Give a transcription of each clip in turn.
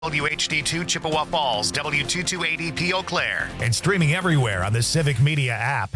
WHD2 Chippewa Falls, W228EP Eau Claire, and streaming everywhere on the Civic Media app.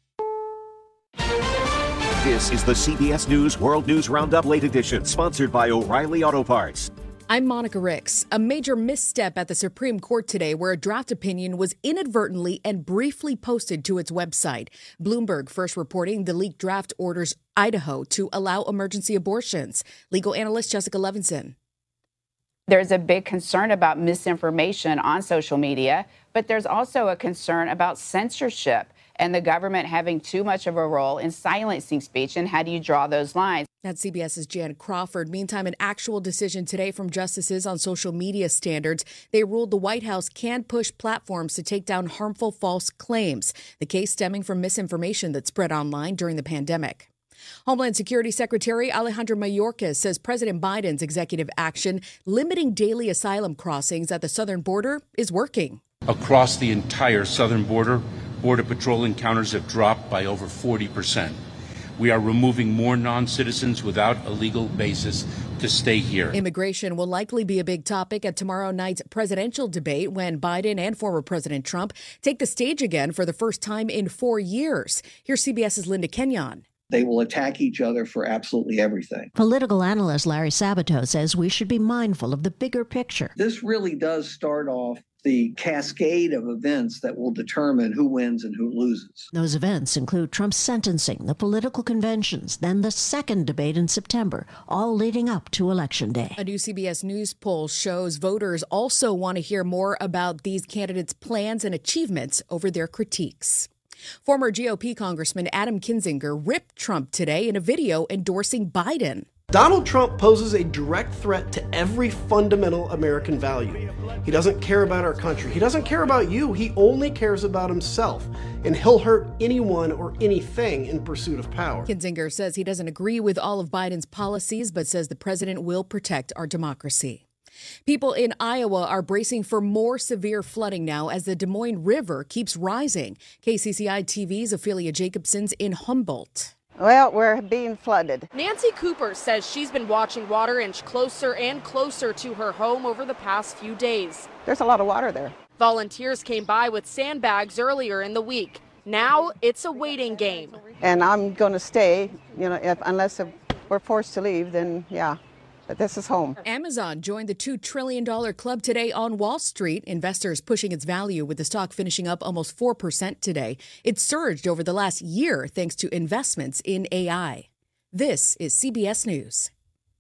This is the CBS News World News Roundup Late Edition, sponsored by O'Reilly Auto Parts. I'm Monica Ricks. A major misstep at the Supreme Court today where a draft opinion was inadvertently and briefly posted to its website. Bloomberg first reporting the leaked draft orders Idaho to allow emergency abortions. Legal analyst Jessica Levinson. There's a big concern about misinformation on social media, but there's also a concern about censorship and the government having too much of a role in silencing speech. And how do you draw those lines? That's CBS's Jan Crawford. Meantime, an actual decision today from justices on social media standards. They ruled the White House can push platforms to take down harmful false claims. The case stemming from misinformation that spread online during the pandemic. Homeland Security Secretary Alejandro Mayorkas says President Biden's executive action limiting daily asylum crossings at the southern border is working. Across the entire southern border, Border Patrol encounters have dropped by over 40%. We are removing more non-citizens without a legal basis to stay here. Immigration will likely be a big topic at tomorrow night's presidential debate when Biden and former President Trump take the stage again for the first time in 4 years. Here's CBS's Linda Kenyon. They will attack each other for absolutely everything. Political analyst Larry Sabato says we should be mindful of the bigger picture. This really does start off the cascade of events that will determine who wins and who loses. Those events include Trump's sentencing, the political conventions, then the second debate in September, all leading up to Election Day. A new CBS News poll shows voters also want to hear more about these candidates' plans and achievements over their critiques. Former GOP Congressman Adam Kinzinger ripped Trump today in a video endorsing Biden. Donald Trump poses a direct threat to every fundamental American value. He doesn't care about our country. He doesn't care about you. He only cares about himself. And he'll hurt anyone or anything in pursuit of power. Kinzinger says he doesn't agree with all of Biden's policies, but says the president will protect our democracy. People in Iowa are bracing for more severe flooding now as the Des Moines River keeps rising. KCCI TV's Ophelia Jacobson's in Humboldt. Well, we're being flooded. Nancy Cooper says she's been watching water inch closer and closer to her home over the past few days. There's a lot of water there. Volunteers came by with sandbags earlier in the week. Now it's a waiting game. And I'm going to stay, unless we're forced to leave, then yeah. But this is home. Amazon joined the $2 trillion club today on Wall Street. Investors pushing its value with the stock finishing up almost 4% today. It surged over the last year thanks to investments in AI. This is CBS News.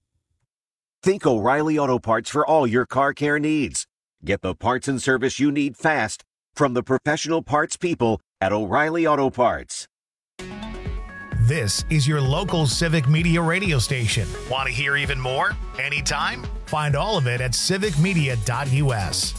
Think O'Reilly Auto Parts for all your car care needs. Get the parts and service you need fast from the professional parts people at O'Reilly Auto Parts. This is your local Civic Media radio station. Want to hear even more? Anytime? Find all of it at civicmedia.us.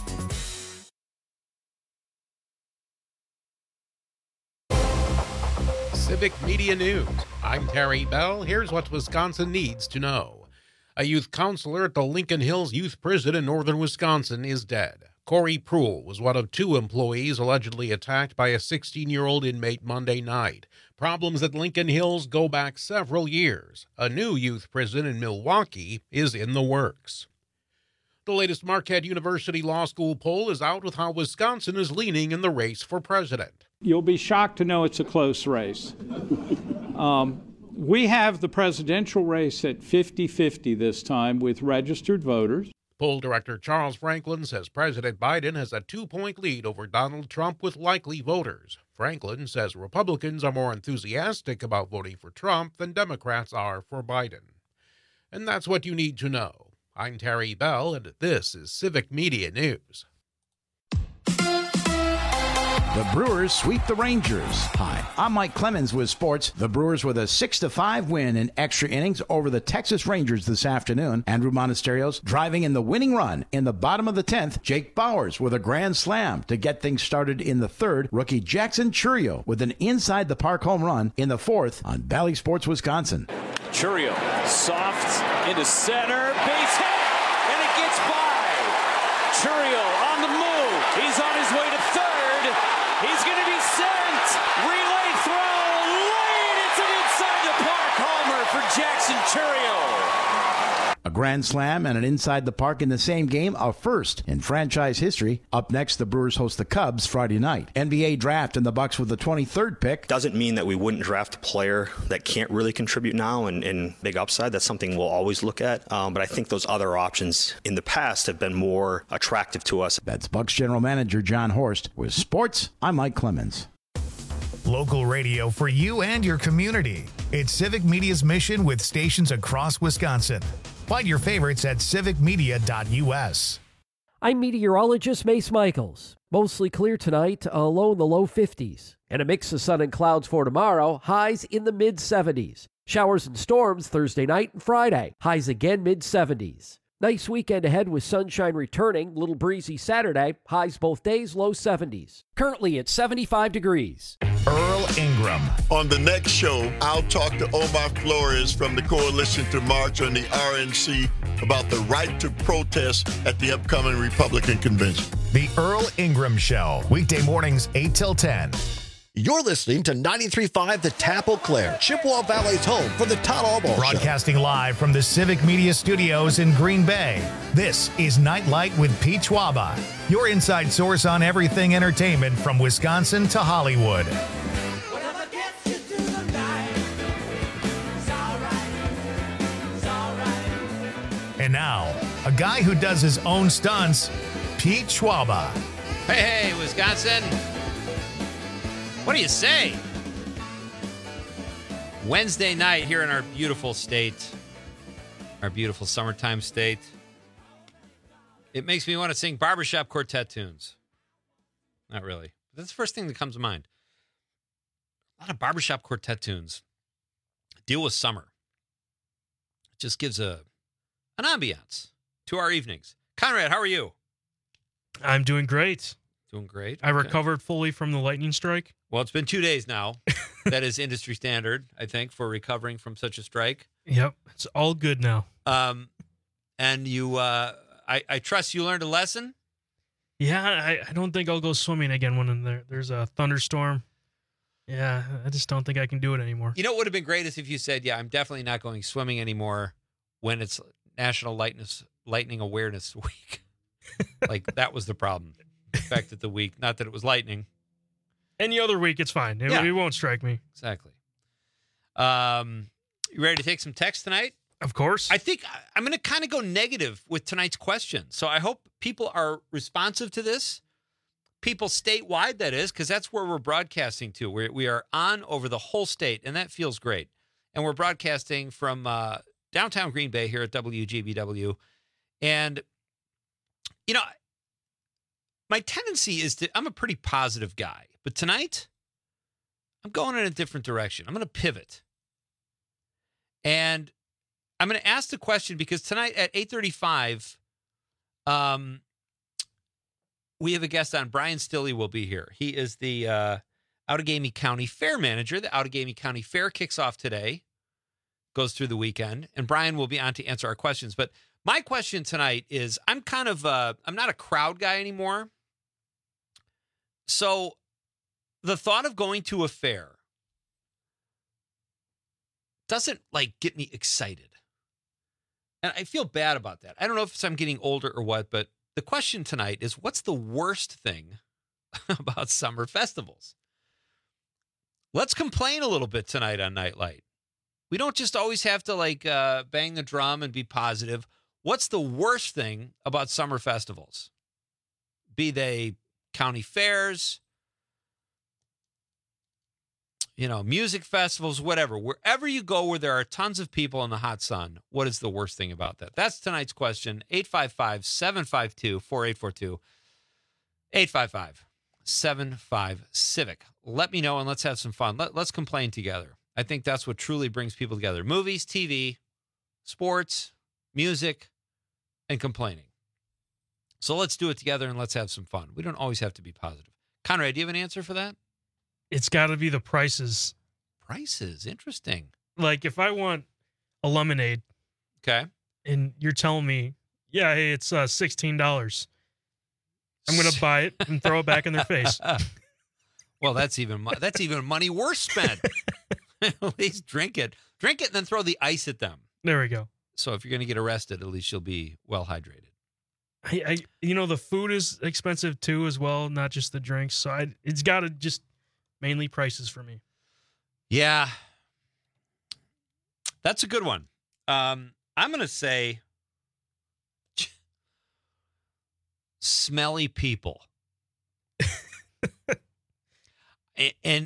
Civic Media News. I'm Terry Bell. Here's what Wisconsin needs to know. A youth counselor at the Lincoln Hills Youth Prison in northern Wisconsin is dead. Corey Pruhl was one of 2 employees allegedly attacked by a 16-year-old inmate Monday night. Problems at Lincoln Hills go back several years. A new youth prison in Milwaukee is in the works. The latest Marquette University Law School poll is out with how Wisconsin is leaning in the race for president. You'll be shocked to know it's a close race. We have the presidential race at 50-50 this time with registered voters. Poll director Charles Franklin says President Biden has a 2-point lead over Donald Trump with likely voters. Franklin says Republicans are more enthusiastic about voting for Trump than Democrats are for Biden. And that's what you need to know. I'm Terry Bell, and this is Civic Media News. The Brewers sweep the Rangers. Hi, I'm Mike Clemens with sports. The Brewers with a 6-5 win in extra innings over the Texas Rangers this afternoon. Andrew Monasterio driving in the winning run in the bottom of the 10th. Jake Bauers with a grand slam to get things started in the 3rd. Rookie Jackson Chourio with an inside-the-park home run in the 4th on Bally Sports Wisconsin. Chourio, soft into center, base hit, and it gets by. Chourio on the move. He's on his way to 3rd. He's going to be sent. Relay throw. Late. It's an inside the park homer for Jackson Chourio. A grand slam and an inside the park in the same game, a first in franchise history. Up next, the Brewers host the Cubs Friday night. NBA draft and the Bucks with the 23rd pick. Doesn't mean that we wouldn't draft a player that can't really contribute now and big upside. That's something we'll always look at. But I think those other options in the past have been more attractive to us. That's Bucks General Manager John Horst. With sports, I'm Mike Clemens. Local radio for you and your community. It's Civic Media's mission with stations across Wisconsin. Find your favorites at civicmedia.us. I'm meteorologist Mace Michaels. Mostly clear tonight, a low in the low 50s. And a mix of sun and clouds for tomorrow, highs in the mid-70s. Showers and storms Thursday night and Friday, highs again mid-70s. Nice weekend ahead with sunshine returning, little breezy Saturday, highs both days, low 70s. Currently at 75 degrees. Earl Ingram. On the next show, I'll talk to Omar Flores from the Coalition to March on the RNC about the right to protest at the upcoming Republican convention. The Earl Ingram Show, weekday mornings 8 till 10. You're listening to 93.5 The Tap Eau Claire, Chippewa Valley's home for the Todd Albaugh Broadcasting live from the Civic Media Studios in Green Bay. This is Nightlight with Pete Schwaba, your inside source on everything entertainment from Wisconsin to Hollywood. And now, a guy who does his own stunts, Pete Schwaba. Hey, Wisconsin. What do you say? Wednesday night here in our beautiful state, our beautiful summertime state. It makes me want to sing barbershop quartet tunes. Not really. That's the first thing that comes to mind. A lot of barbershop quartet tunes deal with summer. It just gives an ambiance to our evenings. Conrad, how are you? I'm doing great. Doing great. I recovered fully from the lightning strike. Well, it's been 2 days now. That is industry standard, I think, for recovering from such a strike. Yep, it's all good now. And you, I trust you learned a lesson? Yeah, I don't think I'll go swimming again when there's a thunderstorm. Yeah, I just don't think I can do it anymore. You know what would have been great is if you said, yeah, I'm definitely not going swimming anymore when it's National Lightning Awareness Week. Like, that was the problem. The fact that the week, not that it was lightning. Any other week, it's fine. It won't strike me. Exactly. You ready to take some text tonight? Of course. I think I'm going to kind of go negative with tonight's question. So I hope people are responsive to this. People statewide, that is, because that's where we're broadcasting to. We are on over the whole state, and that feels great. And we're broadcasting from downtown Green Bay here at WGBW. And, you know, my tendency is I'm a pretty positive guy. But tonight, I'm going in a different direction. I'm going to pivot. And I'm going to ask the question because tonight at 8:35, we have a guest on. Brian Stilley will be here. He is the Outagamie County Fair Manager. The Outagamie County Fair kicks off today, goes through the weekend, and Brian will be on to answer our questions. But my question tonight is, I'm not a crowd guy anymore. So the thought of going to a fair doesn't get me excited. And I feel bad about that. I don't know if I'm getting older or what, but the question tonight is, what's the worst thing about summer festivals? Let's complain a little bit tonight on Nightlight. We don't just always have to bang the drum and be positive. What's the worst thing about summer festivals? Be they county fairs, music festivals, whatever. Wherever you go where there are tons of people in the hot sun, what is the worst thing about that? That's tonight's question. 855-752-4842. 855-75-CIVIC. Let me know and let's have some fun. Let's complain together. I think that's what truly brings people together. Movies, TV, sports, music, and complaining. So let's do it together and let's have some fun. We don't always have to be positive. Conrad, do you have an answer for that? It's got to be the prices. Prices? Interesting. Like if I want a lemonade. Okay. And you're telling me, yeah, hey, it's $16. I'm going to buy it and throw it back in their face. Well, that's even money worse spent. At least drink it. Drink it and then throw the ice at them. There we go. So if you're going to get arrested, at least you'll be well hydrated. The food is expensive too, as well, not just the drinks. So it's got to just mainly prices for me. Yeah, that's a good one. I'm going to say smelly people. and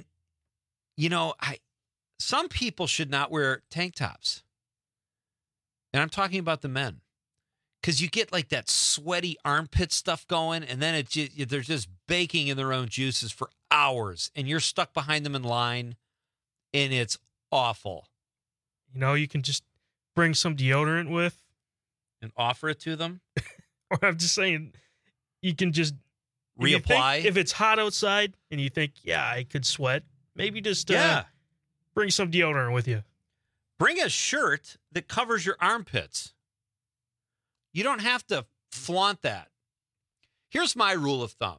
some people should not wear tank tops. And I'm talking about the men. Because you get like that sweaty armpit stuff going, and then they're just baking in their own juices for hours, and you're stuck behind them in line, and it's awful. You can just bring some deodorant with. And offer it to them? Or I'm just saying, you can just reapply. If it's hot outside and you think, yeah, I could sweat, maybe just bring some deodorant with you. Bring a shirt that covers your armpits. You don't have to flaunt that. Here's my rule of thumb.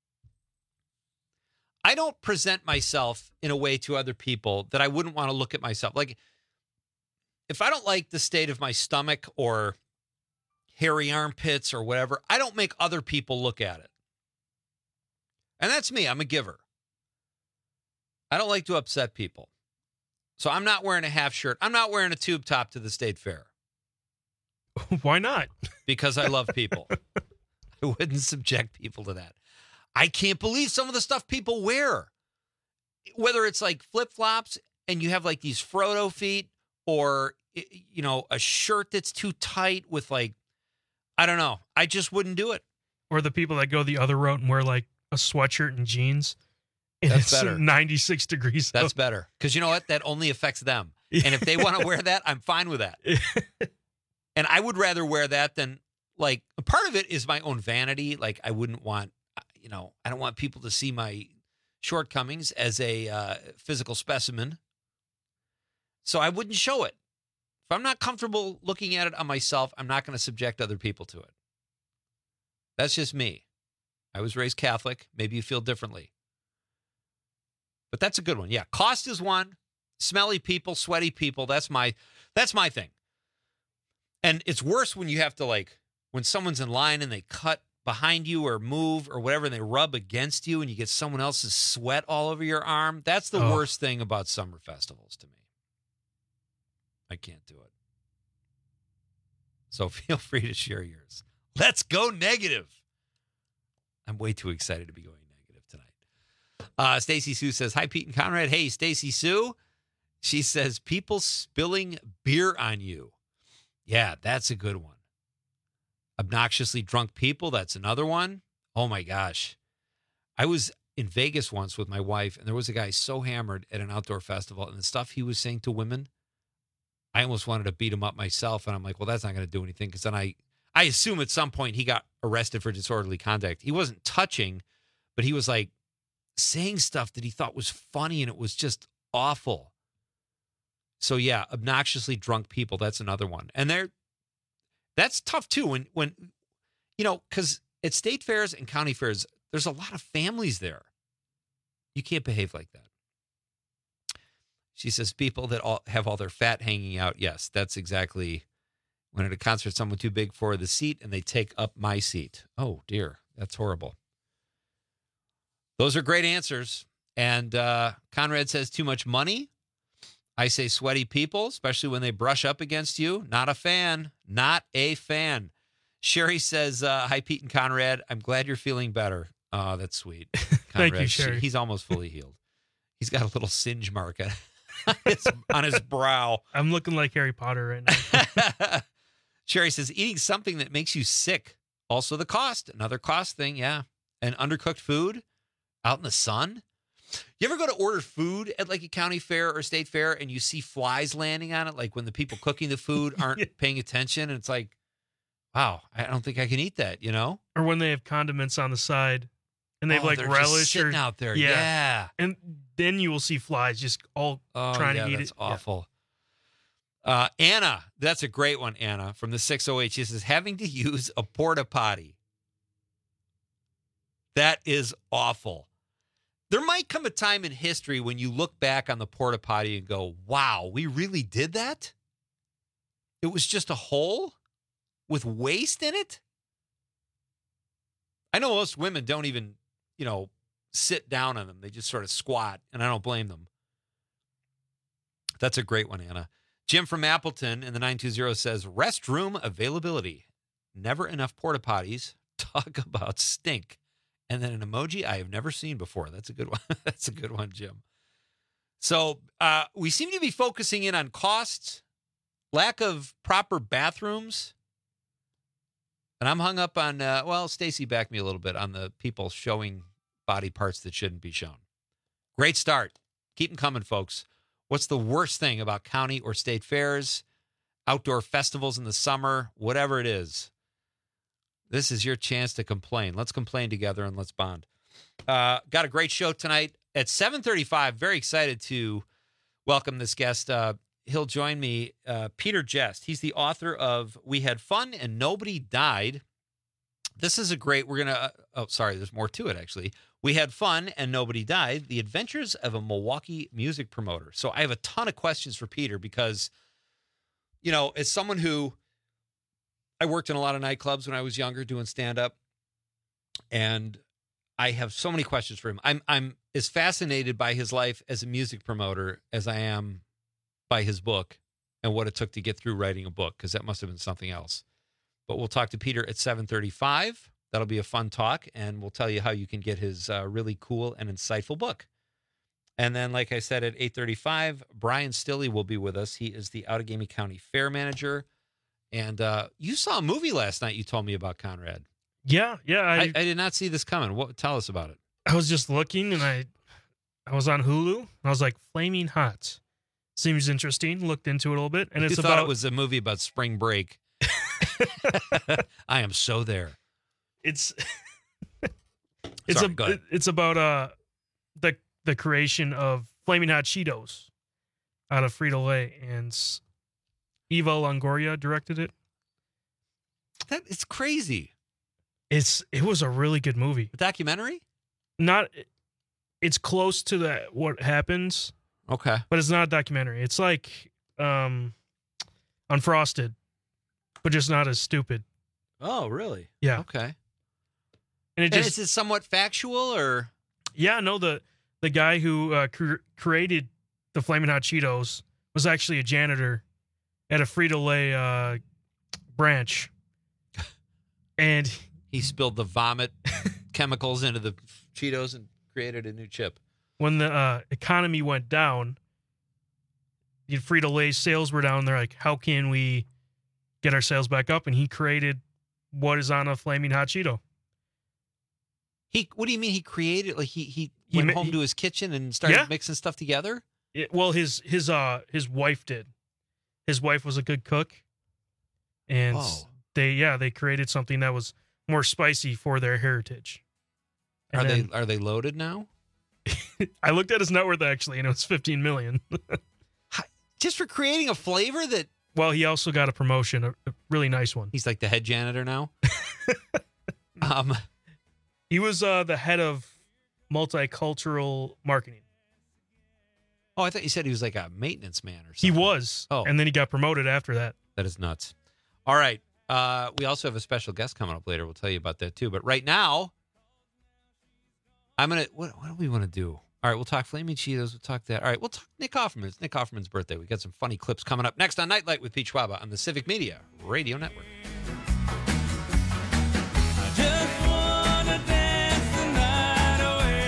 I don't present myself in a way to other people that I wouldn't want to look at myself. Like, if I don't like the state of my stomach or hairy armpits or whatever, I don't make other people look at it. And that's me. I'm a giver. I don't like to upset people. So I'm not wearing a half shirt. I'm not wearing a tube top to the state fair. Why not? Because I love people. I wouldn't subject people to that. I can't believe some of the stuff people wear. Whether it's like flip-flops and you have like these Frodo feet, or, a shirt that's too tight with like, I don't know. I just wouldn't do it. Or the people that go the other route and wear like a sweatshirt and jeans. And That's it's better. 96 degrees. That's better. Because you know what? That only affects them. And if they want to wear that, I'm fine with that. And I would rather wear that than, like, part of it is my own vanity. Like, I wouldn't want, I don't want people to see my shortcomings as a physical specimen. So I wouldn't show it. If I'm not comfortable looking at it on myself, I'm not going to subject other people to it. That's just me. I was raised Catholic. Maybe you feel differently. But that's a good one. Yeah, cost is one. Smelly people, sweaty people, that's my thing. And it's worse when you have to, like, when someone's in line and they cut behind you or move or whatever, and they rub against you and you get someone else's sweat all over your arm. That's the worst thing about summer festivals to me. I can't do it. So feel free to share yours. Let's go negative. I'm way too excited to be going negative tonight. Stacy Sue says, hi, Pete and Conrad. Hey, Stacy Sue. She says, people spilling beer on you. Yeah, that's a good one. Obnoxiously drunk people, that's another one. Oh, my gosh. I was in Vegas once with my wife, and there was a guy so hammered at an outdoor festival, and the stuff he was saying to women, I almost wanted to beat him up myself, and I'm like, well, that's not going to do anything, because then I assume at some point he got arrested for disorderly conduct. He wasn't touching, but he was, like, saying stuff that he thought was funny, and it was just awful. So, yeah, obnoxiously drunk people, that's another one. And that's tough, too, when because at state fairs and county fairs, there's a lot of families there. You can't behave like that. She says people that have all their fat hanging out. Yes, that's exactly when at a concert, someone too big for the seat and they take up my seat. Oh, dear. That's horrible. Those are great answers. And Conrad says too much money. I say sweaty people, especially when they brush up against you. Not a fan. Not a fan. Sherry says, hi, Pete and Conrad. I'm glad you're feeling better. Oh, that's sweet. Conrad, Thank you, Sherry. He's almost fully healed. He's got a little singe mark on his brow. I'm looking like Harry Potter right now. Sherry says, eating something that makes you sick. Also the cost. Another cost thing, yeah. And undercooked food out in the sun. You ever go to order food at like a county fair or state fair and you see flies landing on it? Like when the people cooking the food aren't paying attention, and it's like, wow, I don't think I can eat that, Or when they have condiments on the side and they've like they're relish just sitting out there. Yeah. And then you will see flies just all trying to eat that's it. Awful. Anna, that's a great one, Anna, from the 608. She says, having to use a porta potty. That is awful. There might come a time in history when you look back on the porta potty and go, wow, we really did that? It was just a hole with waste in it? I know most women don't even, sit down on them. They just sort of squat, and I don't blame them. That's a great one, Anna. Jim from Appleton in the 920 says, restroom availability. Never enough porta potties. Talk about stink. And then an emoji I have never seen before. That's a good one. That's a good one, Jim. So we seem to be focusing in on costs, lack of proper bathrooms. And I'm hung up on, Stacy backed me a little bit on the people showing body parts that shouldn't be shown. Great start. Keep them coming, folks. What's the worst thing about county or state fairs, outdoor festivals in the summer, whatever it is? This is your chance to complain. Let's complain together and let's bond. Got a great show tonight at 7:35. Very excited to welcome this guest. He'll join me, Peter Jest. He's the author of We Had Fun and Nobody Died. This is a great, there's more to it, actually. We Had Fun and Nobody Died, The Adventures of a Milwaukee Music Promoter. So I have a ton of questions for Peter because, as someone who, I worked in a lot of nightclubs when I was younger doing stand-up, and I have so many questions for him. I'm as fascinated by his life as a music promoter as I am by his book and what it took to get through writing a book, because that must have been something else. But we'll talk to Peter at 7:35. That'll be a fun talk, and we'll tell you how you can get his really cool and insightful book. And then, like I said, at 8:35, Brian Stilley will be with us. He is the Outagamie County Fair Manager. And you saw a movie last night you told me about, Conrad. Yeah. I did not see this coming. Tell us about it. I was just looking, and I was on Hulu, and I was like, Flaming Hot. Seems interesting. Looked into it a little bit. And you thought it was a movie about spring break. I am so there. It's go ahead. It's about the creation of Flaming Hot Cheetos out of Frito-Lay, and Eva Longoria directed it. It's crazy. It was a really good movie. A documentary? It's close to what happens. Okay. But it's not a documentary. It's like Unfrosted, but just not as stupid. Oh, really? Yeah. Okay. And is it somewhat factual, or? Yeah, no, the guy who created the Flamin' Hot Cheetos was actually a janitor at a Frito-Lay branch. And he spilled the vomit chemicals into the Cheetos and created a new chip. When the economy went down, the Frito-Lay sales were down. They're like, how can we get our sales back up? And he created what is on a Flaming Hot Cheeto. What do you mean he created? Like he went home to his kitchen and started mixing stuff together? His wife did. His wife was a good cook. And they created something that was more spicy for their heritage. Are they loaded now? I looked at his net worth, actually, and it was $15 million. Just for creating a flavor that... Well, he also got a promotion, a really nice one. He's like the head janitor now? He was the head of multicultural marketing. Oh, I thought you said he was like a maintenance man or something. He was. Oh. And then he got promoted after that. That is nuts. All right. We also have a special guest coming up later. We'll tell you about that, too. But right now... What do we want to do? All right, we'll talk Flaming Cheetos. We'll talk that. All right, we'll talk Nick Offerman. It's Nick Offerman's birthday. We got some funny clips coming up next on Nightlight with Pete Schwaba on the Civic Media Radio Network. I just wanna dance the night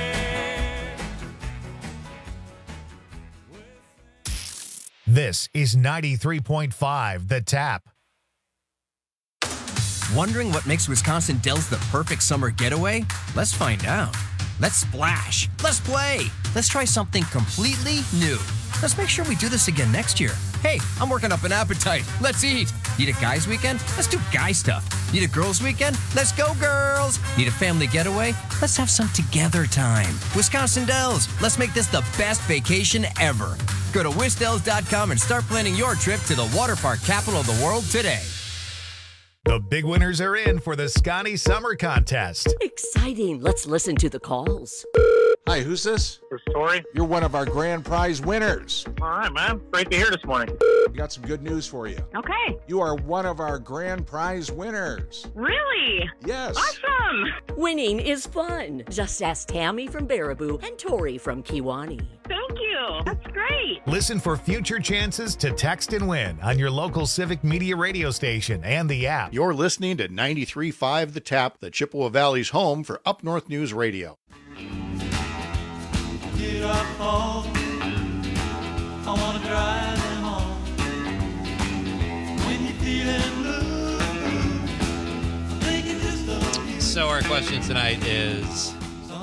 away. This is 93.5 The Tap. Wondering what makes Wisconsin Dells the perfect summer getaway? Let's find out. Let's splash. Let's play. Let's try something completely new. Let's make sure we do this again next year. Hey, I'm working up an appetite. Let's eat. Need a guys' weekend? Let's do guy stuff. Need a girls' weekend? Let's go, girls. Need a family getaway? Let's have some together time. Wisconsin Dells. Let's make this the best vacation ever. Go to wisdells.com and start planning your trip to the water park capital of the world today. The big winners are in for the Scotty Summer Contest. Exciting. Let's listen to the calls. Hi, who's this? This is Tori. You're one of our grand prize winners. All right, man. Great to hear this morning. We got some good news for you. Okay. You are one of our grand prize winners. Really? Yes. Awesome. Winning is fun. Just ask Tammy from Baraboo and Tori from Kiwani. Thank you. That's great. Listen for future chances to text and win on your local Civic Media radio station and the app. You're listening to 93.5 The Tap, the Chippewa Valley's home for Up North News Radio. Get up home. I wanna drive them home. When you're feeling blue, thinking just of you. So our question tonight is,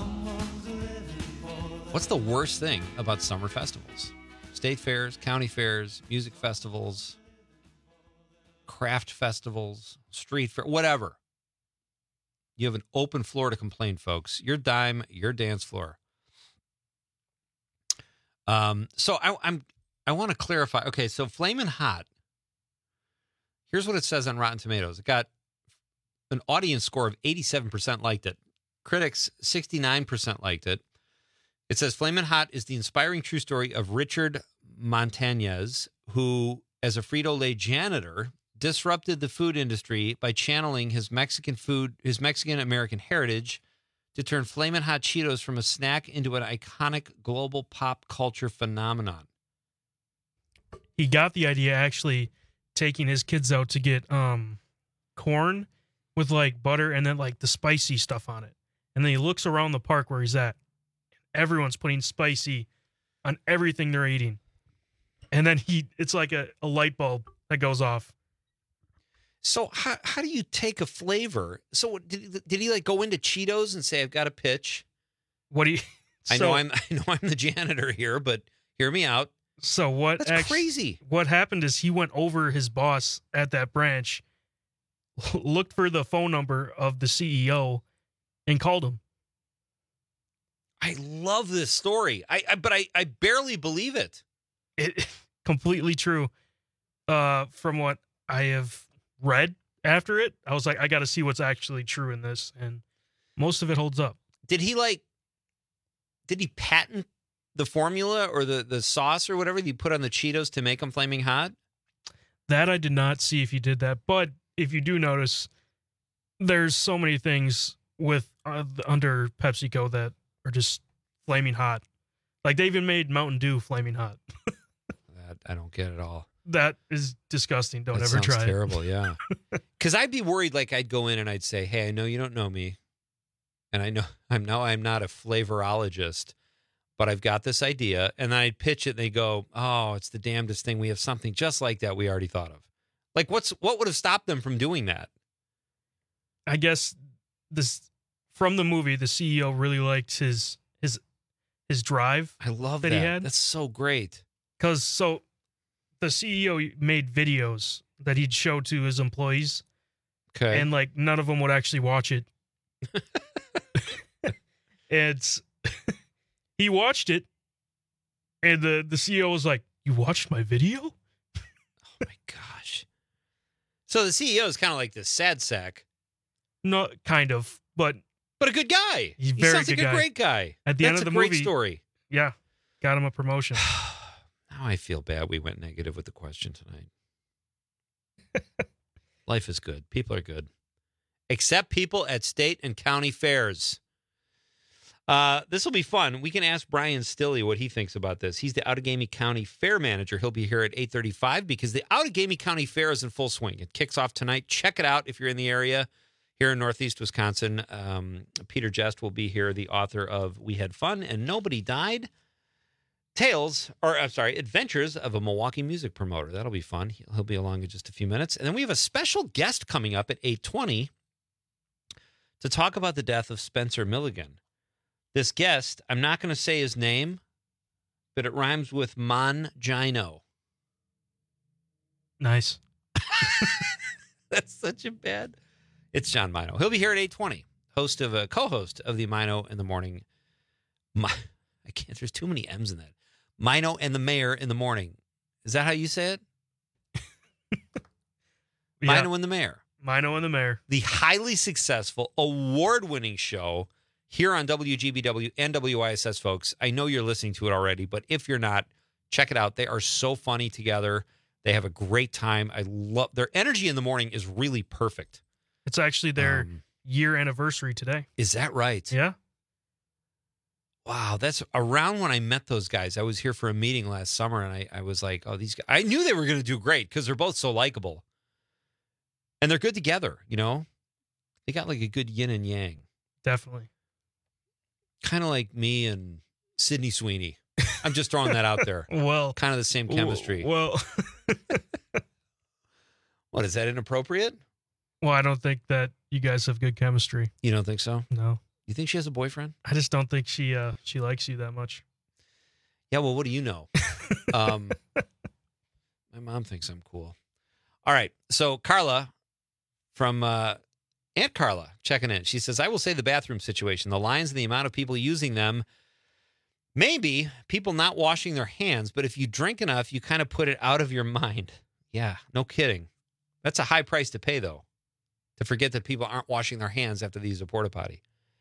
what's the worst thing about summer festivals? State fairs, county fairs, music festivals, craft festivals, street fair, whatever. You have an open floor to complain, folks. Your dime, your dance floor. So I want to clarify. Okay, so Flamin' Hot. Here's what it says on Rotten Tomatoes. It got an audience score of 87% liked it. Critics 69% liked it. It says Flamin' Hot is the inspiring true story of Richard Montañez, who, as a Frito-Lay janitor, disrupted the food industry by channeling his Mexican-American heritage to turn Flamin' Hot Cheetos from a snack into an iconic global pop culture phenomenon. He got the idea actually taking his kids out to get corn with like butter and then like the spicy stuff on it. And then he looks around the park where he's at. Everyone's putting spicy on everything they're eating. And then it's like a light bulb that goes off. So how do you take a flavor? So did he like go into Cheetos and say, I've got a pitch? What do you? I know I'm the janitor here, but hear me out. So what? That's crazy. What happened is he went over his boss at that branch, looked for the phone number of the CEO, and called him. I love this story. But I barely believe it. It completely true. From what I have read after it, I was like, I got to see what's actually true in this, and most of it holds up. Did he patent the formula or the sauce or whatever you put on the Cheetos to make them flaming hot? That I did not see if he did that, but if you do notice, there's so many things with under PepsiCo that are just flaming hot. Like they even made Mountain Dew flaming hot. That I don't get at all. That is disgusting. Don't that ever try it. Terrible, yeah. Because I'd be worried. Like I'd go in and I'd say, "Hey, I know you don't know me, and I know I'm not a flavorologist, but I've got this idea." And then I'd pitch it, and they go, "Oh, it's the damnedest thing. We have something just like that we already thought of." Like, what would have stopped them from doing that? I guess this from the movie, the CEO really liked his drive. I love that he had. That's so great. Because the CEO made videos that he'd show to his employees. Okay. And like none of them would actually watch it. He watched it, and the CEO was like, "You watched my video?" Oh my gosh. So the CEO is kind of like this sad sack. No, kind of, but a good guy. He's he very sounds good like a guy. great guy. At the end of the great movie, story. Yeah, got him a promotion. Now I feel bad we went negative with the question tonight. Life is good. People are good. Except people at state and county fairs. This will be fun. We can ask Brian Stilley what he thinks about this. He's the Outagamie County Fair Manager. He'll be here at 8:35 because the Outagamie County Fair is in full swing. It kicks off tonight. Check it out if you're in the area here in Northeast Wisconsin. Peter Jest will be here, the author of We Had Fun and Nobody Died. Adventures of a Milwaukee music promoter. That'll be fun. He'll be along in just a few minutes. And then we have a special guest coming up at 8:20 to talk about the death of Spencer Milligan. This guest, I'm not going to say his name, but it rhymes with Mangino. Nice. That's such a bad. It's John Mino. He'll be here at 8:20. Co-host of the Mino in the Morning. I can't. There's too many M's in that. Mino and the Mayor in the Morning. Is that how you say it? Yeah. Mino and the Mayor. Mino and the Mayor. The highly successful, award-winning show here on WGBW and WISS, folks. I know you're listening to it already, but if you're not, check it out. They are so funny together. They have a great time. I love their energy in the morning is really perfect. It's actually their year anniversary today. Is that right? Yeah. Wow, that's around when I met those guys. I was here for a meeting last summer, and I was like, oh, these guys. I knew they were going to do great because they're both so likable. And they're good together, you know? They got like a good yin and yang. Definitely. Kind of like me and Sydney Sweeney. I'm just throwing that out there. Well. Kind of the same chemistry. Well. What, is that inappropriate? Well, I don't think that you guys have good chemistry. You don't think so? No. You think she has a boyfriend? I just don't think she likes you that much. Yeah, well, what do you know? My mom thinks I'm cool. All right, so Carla from Aunt Carla checking in. She says, I will say the bathroom situation, the lines and the amount of people using them, maybe people not washing their hands, but if you drink enough, you kind of put it out of your mind. Yeah, no kidding. That's a high price to pay, though, to forget that people aren't washing their hands after they use a porta potty.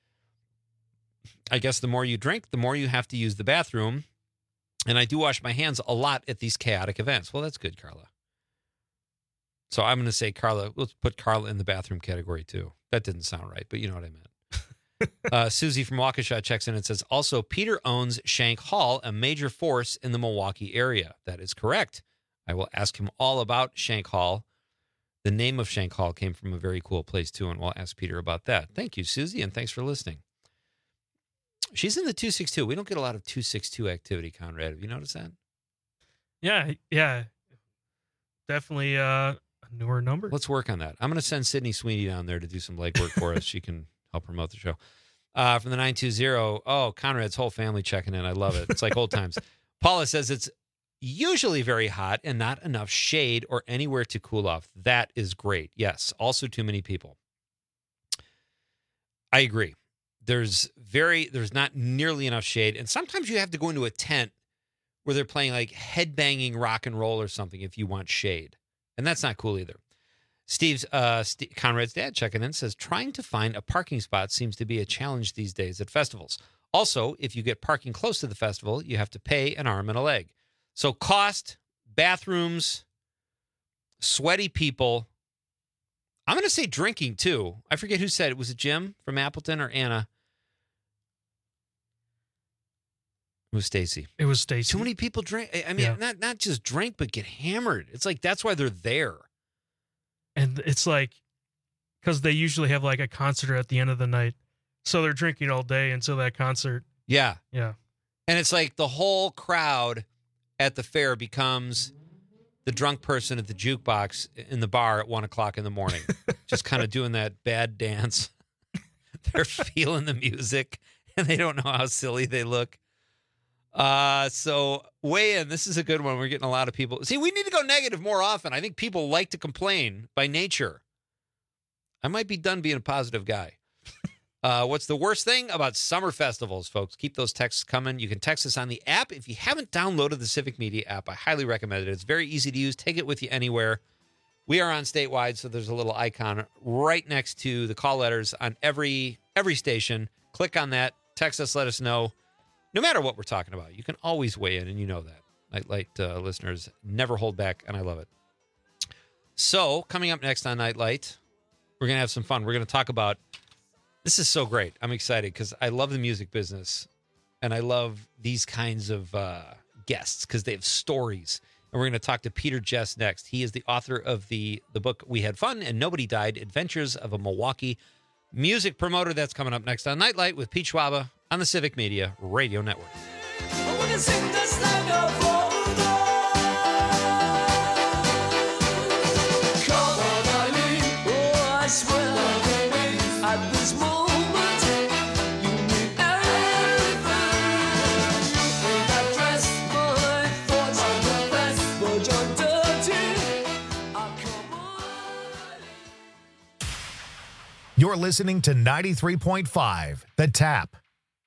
I guess the more you drink, the more you have to use the bathroom. And I do wash my hands a lot at these chaotic events. Well, that's good, Carla. So I'm going to say, Carla, let's put Carla in the bathroom category, too. That didn't sound right, but you know what I meant. Susie from Waukesha checks in and says, also, Peter owns Shank Hall, a major force in the Milwaukee area. That is correct. I will ask him all about Shank Hall. The name of Shank Hall came from a very cool place, too, and we'll ask Peter about that. Thank you, Susie, and thanks for listening. She's in the 262. We don't get a lot of 262 activity, Conrad. Have you noticed that? Yeah. Definitely a newer number. Let's work on that. I'm going to send Sydney Sweeney down there to do some legwork for us. She can help promote the show. From the 920, Conrad's whole family checking in. I love it. It's like old times. Paula says it's usually very hot and not enough shade or anywhere to cool off. That is great. Yes. Also too many people. I agree. There's not nearly enough shade. And sometimes you have to go into a tent where they're playing like headbanging rock and roll or something if you want shade. And that's not cool either. Conrad's dad checking in says, trying to find a parking spot seems to be a challenge these days at festivals. Also, if you get parking close to the festival, you have to pay an arm and a leg. So cost, bathrooms, sweaty people. I'm going to say drinking too. I forget who said it. Was it Jim from Appleton or Anna? It was Stacy. It was Stacy. Too many people drink. I mean, not just drink, but get hammered. It's like, that's why they're there. And it's like, because they usually have like a concert at the end of the night. So they're drinking all day until that concert. Yeah. Yeah. And it's like the whole crowd at the fair becomes the drunk person at the jukebox in the bar at 1 o'clock in the morning, just kind of doing that bad dance. They're feeling the music and they don't know how silly they look. So weigh in. This is a good one. We're getting a lot of people. See, we need to go negative more often. I think people like to complain by nature. I might be done being a positive guy. What's the worst thing about summer festivals, folks? Keep those texts coming. You can text us on the app. If you haven't downloaded the Civic Media app, I highly recommend it. It's very easy to use. Take it with you anywhere. We are on statewide, so there's a little icon right next to the call letters on every station. Click on that. Text us. Let us know. No matter what we're talking about, you can always weigh in, and you know that. Nightlight listeners never hold back, and I love it. So, coming up next on Nightlight, we're going to have some fun. We're going to talk about, this is so great. I'm excited because I love the music business, and I love these kinds of guests because they have stories. And we're going to talk to Peter Jess next. He is the author of the book We Had Fun and Nobody Died, Adventures of a Milwaukee Music Promoter. That's coming up next on Nightlight with Pete Schwaba on the Civic Media Radio Network. You're listening to 93.5, The Tap.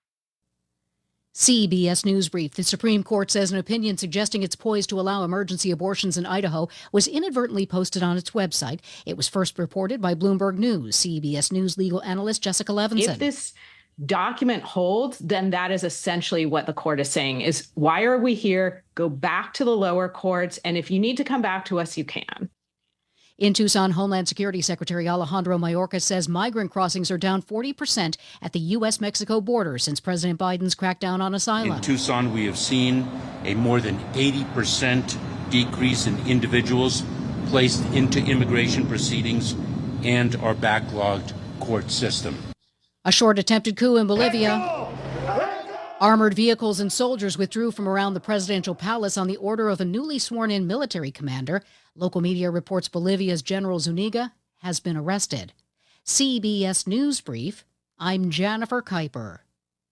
CBS News Brief. The Supreme Court says an opinion suggesting it's poised to allow emergency abortions in Idaho was inadvertently posted on its website. It was first reported by Bloomberg News. CBS News legal analyst Jessica Levinson. If this document holds, then that is essentially what the court is saying is, why are we here? Go back to the lower courts. And if you need to come back to us, you can. In Tucson, Homeland Security Secretary Alejandro Mayorkas says migrant crossings are down 40% at the U.S.-Mexico border since President Biden's crackdown on asylum. In Tucson, we have seen a more than 80% decrease in individuals placed into immigration proceedings and our backlogged court system. A short attempted coup in Bolivia. Armored vehicles and soldiers withdrew from around the presidential palace on the order of a newly sworn-in military commander. Local media reports Bolivia's General Zuniga has been arrested. CBS News Brief, I'm Jennifer Kuiper.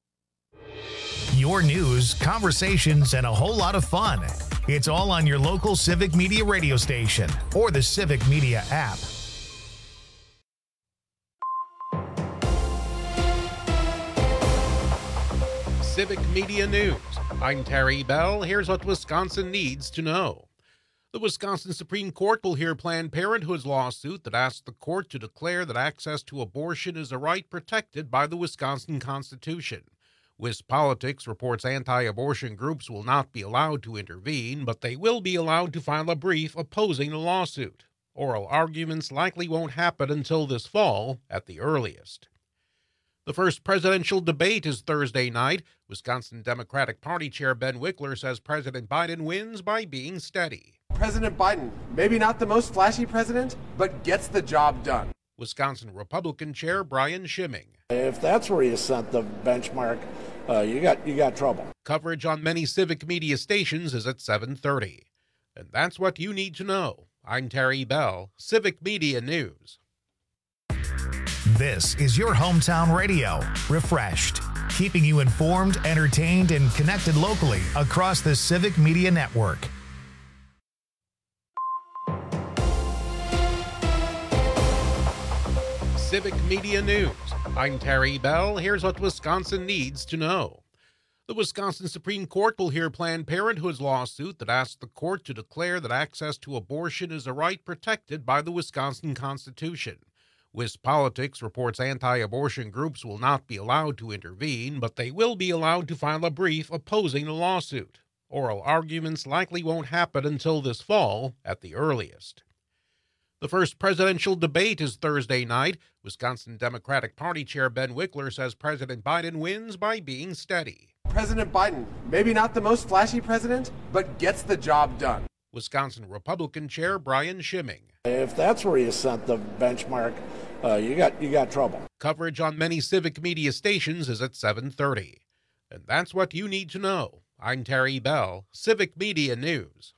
Your news, conversations, and a whole lot of fun. It's all on your local Civic Media radio station or the Civic Media app. Civic Media News. I'm Terry Bell. Here's what Wisconsin needs to know. The Wisconsin Supreme Court will hear Planned Parenthood's lawsuit that asks the court to declare that access to abortion is a right protected by the Wisconsin Constitution. WisPolitics reports anti-abortion groups will not be allowed to intervene, but they will be allowed to file a brief opposing the lawsuit. Oral arguments likely won't happen until this fall at the earliest. The first presidential debate is Thursday night. Wisconsin Democratic Party Chair Ben Wickler says President Biden wins by being steady. President Biden, maybe not the most flashy president, but gets the job done. Wisconsin Republican Chair Brian Schimming. If that's where you set the benchmark, you got trouble. Coverage on many Civic Media stations is at 7:30. And that's what you need to know. I'm Terry Bell, Civic Media News. This is your hometown radio, refreshed, keeping you informed, entertained, and connected locally across the Civic Media Network. Civic Media News. I'm Terry Bell. Here's what Wisconsin needs to know. The Wisconsin Supreme Court will hear Planned Parenthood's lawsuit that asks the court to declare that access to abortion is a right protected by the Wisconsin Constitution. WisPolitics reports anti-abortion groups will not be allowed to intervene, but they will be allowed to file a brief opposing the lawsuit. Oral arguments likely won't happen until this fall at the earliest. The first presidential debate is Thursday night. Wisconsin Democratic Party Chair Ben Wickler says President Biden wins by being steady. President Biden, maybe not the most flashy president, but gets the job done. Wisconsin Republican Chair Brian Schimming. If that's where you set the benchmark, you got trouble. Coverage on many Civic Media stations is at 7:30. And that's what you need to know. I'm Terry Bell, Civic Media News.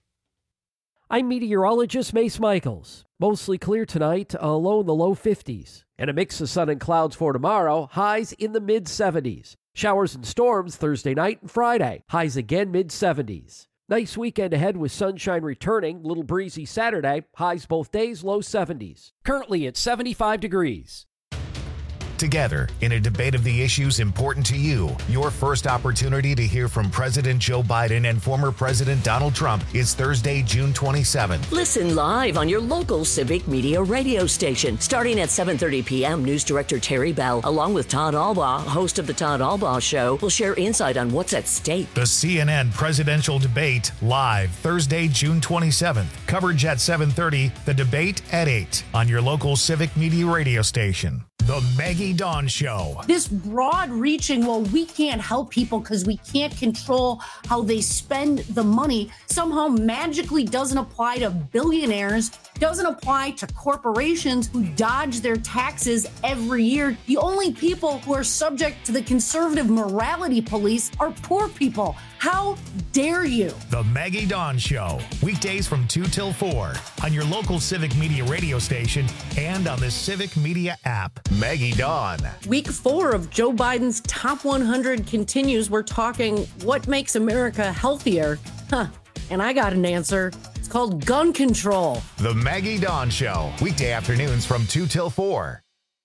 I'm meteorologist Mace Michaels. Mostly clear tonight, a low in the low 50s. And a mix of sun and clouds for tomorrow, highs in the mid-70s. Showers and storms Thursday night and Friday, highs again mid-70s. Nice weekend ahead with sunshine returning, little breezy Saturday, highs both days, low 70s. Currently at 75 degrees. Together, in a debate of the issues important to you, your first opportunity to hear from President Joe Biden and former President Donald Trump is Thursday, June 27th. Listen live on your local Civic Media radio station. Starting at 7:30 p.m., News Director Terry Bell, along with Todd Albaugh, host of The Todd Albaugh Show, will share insight on what's at stake. The CNN presidential debate, live Thursday, June 27th. Coverage at 7:30, the debate at 8 on your local Civic Media radio station. The Maggie Dawn Show. This broad-reaching, well, we can't help people because we can't control how they spend the money, somehow magically doesn't apply to billionaires, doesn't apply to corporations who dodge their taxes every year. The only people who are subject to the conservative morality police are poor people. How dare you? The Maggie Dawn Show. Weekdays from 2 till 4 on your local Civic Media radio station and on the Civic Media app. Maggie Dawn. Week 4 of Joe Biden's Top 100 continues. We're talking what makes America healthier. And I got an answer. It's called gun control. The Maggie Dawn Show. Weekday afternoons from 2 till 4.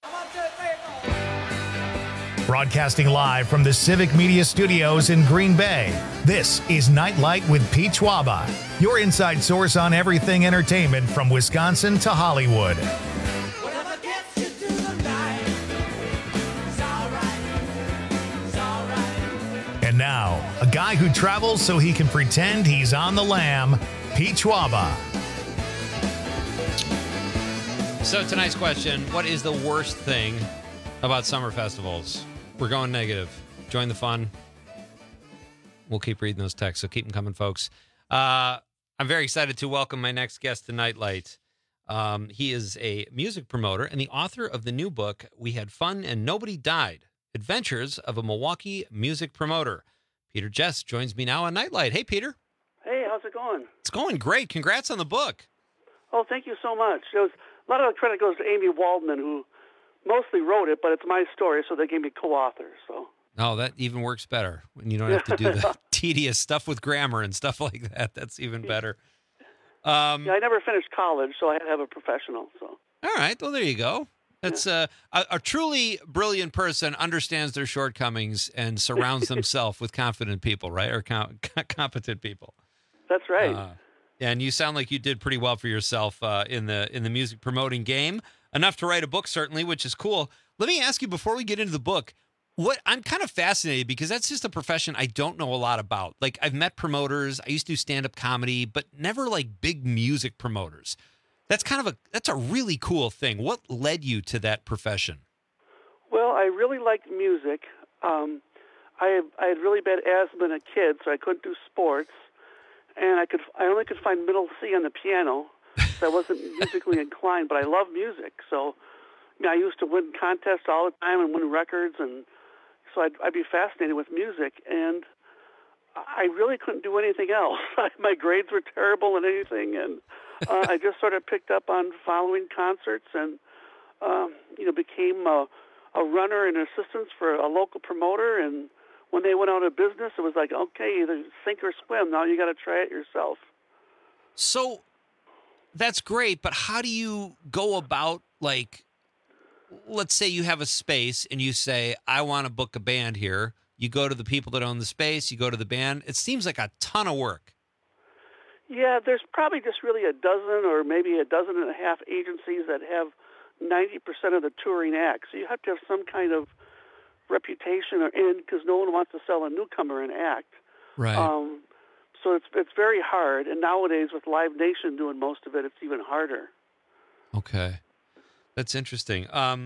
Broadcasting live from the Civic Media Studios in Green Bay, this is Nightlight with Pete Schwaba, your inside source on everything entertainment from Wisconsin to Hollywood. And now, a guy who travels so he can pretend he's on the lam, Pete Schwaba. So tonight's question, what is the worst thing about summer festivals? We're going negative. Join the fun. We'll keep reading those texts, so keep them coming, folks. I'm very excited to welcome my next guest to Nightlight. He is a music promoter and the author of the new book, We Had Fun and Nobody Died, Adventures of a Milwaukee Music Promoter. Peter Jess joins me now on Nightlight. Hey, Peter. Hey, how's it going? It's going great. Congrats on the book. Oh, thank you so much. A lot of the credit goes to Amy Waldman, who mostly wrote it, but it's my story, so they gave me co-author. So. Oh, that even works better when you don't have to do the tedious stuff with grammar and stuff like that. That's even better. I never finished college, so I had to have a professional. So. All right. Well, there you go. That's a truly brilliant person understands their shortcomings and surrounds themselves with confident people, right? Or competent people. That's right. And you sound like you did pretty well for yourself in the music promoting game. Enough to write a book, certainly, which is cool. Let me ask you before we get into the book, I'm kind of fascinated because that's just a profession I don't know a lot about. Like, I've met promoters. I used to do stand-up comedy, but never like big music promoters. That's a really cool thing. What led you to that profession? Well, I really liked music. I had really bad asthma as a kid, so I couldn't do sports, and I only could find middle C on the piano. So I wasn't musically inclined, but I love music. So I used to win contests all the time and win records, and so I'd be fascinated with music. And I really couldn't do anything else. My grades were terrible and anything, and I just sort of picked up on following concerts and, became a runner and assistant for a local promoter. And when they went out of business, it was like, okay, either sink or swim. Now you got to try it yourself. So that's great, but how do you go about, like, let's say you have a space and you say, I want to book a band here. You go to the people that own the space, you go to the band. It seems like a ton of work. Yeah, there's probably just really a dozen or maybe a dozen and a half agencies that have 90% of the touring acts. So you have to have some kind of reputation because no one wants to sell a newcomer an act. Right. So it's very hard. And nowadays with Live Nation doing most of it, it's even harder. Okay. That's interesting. All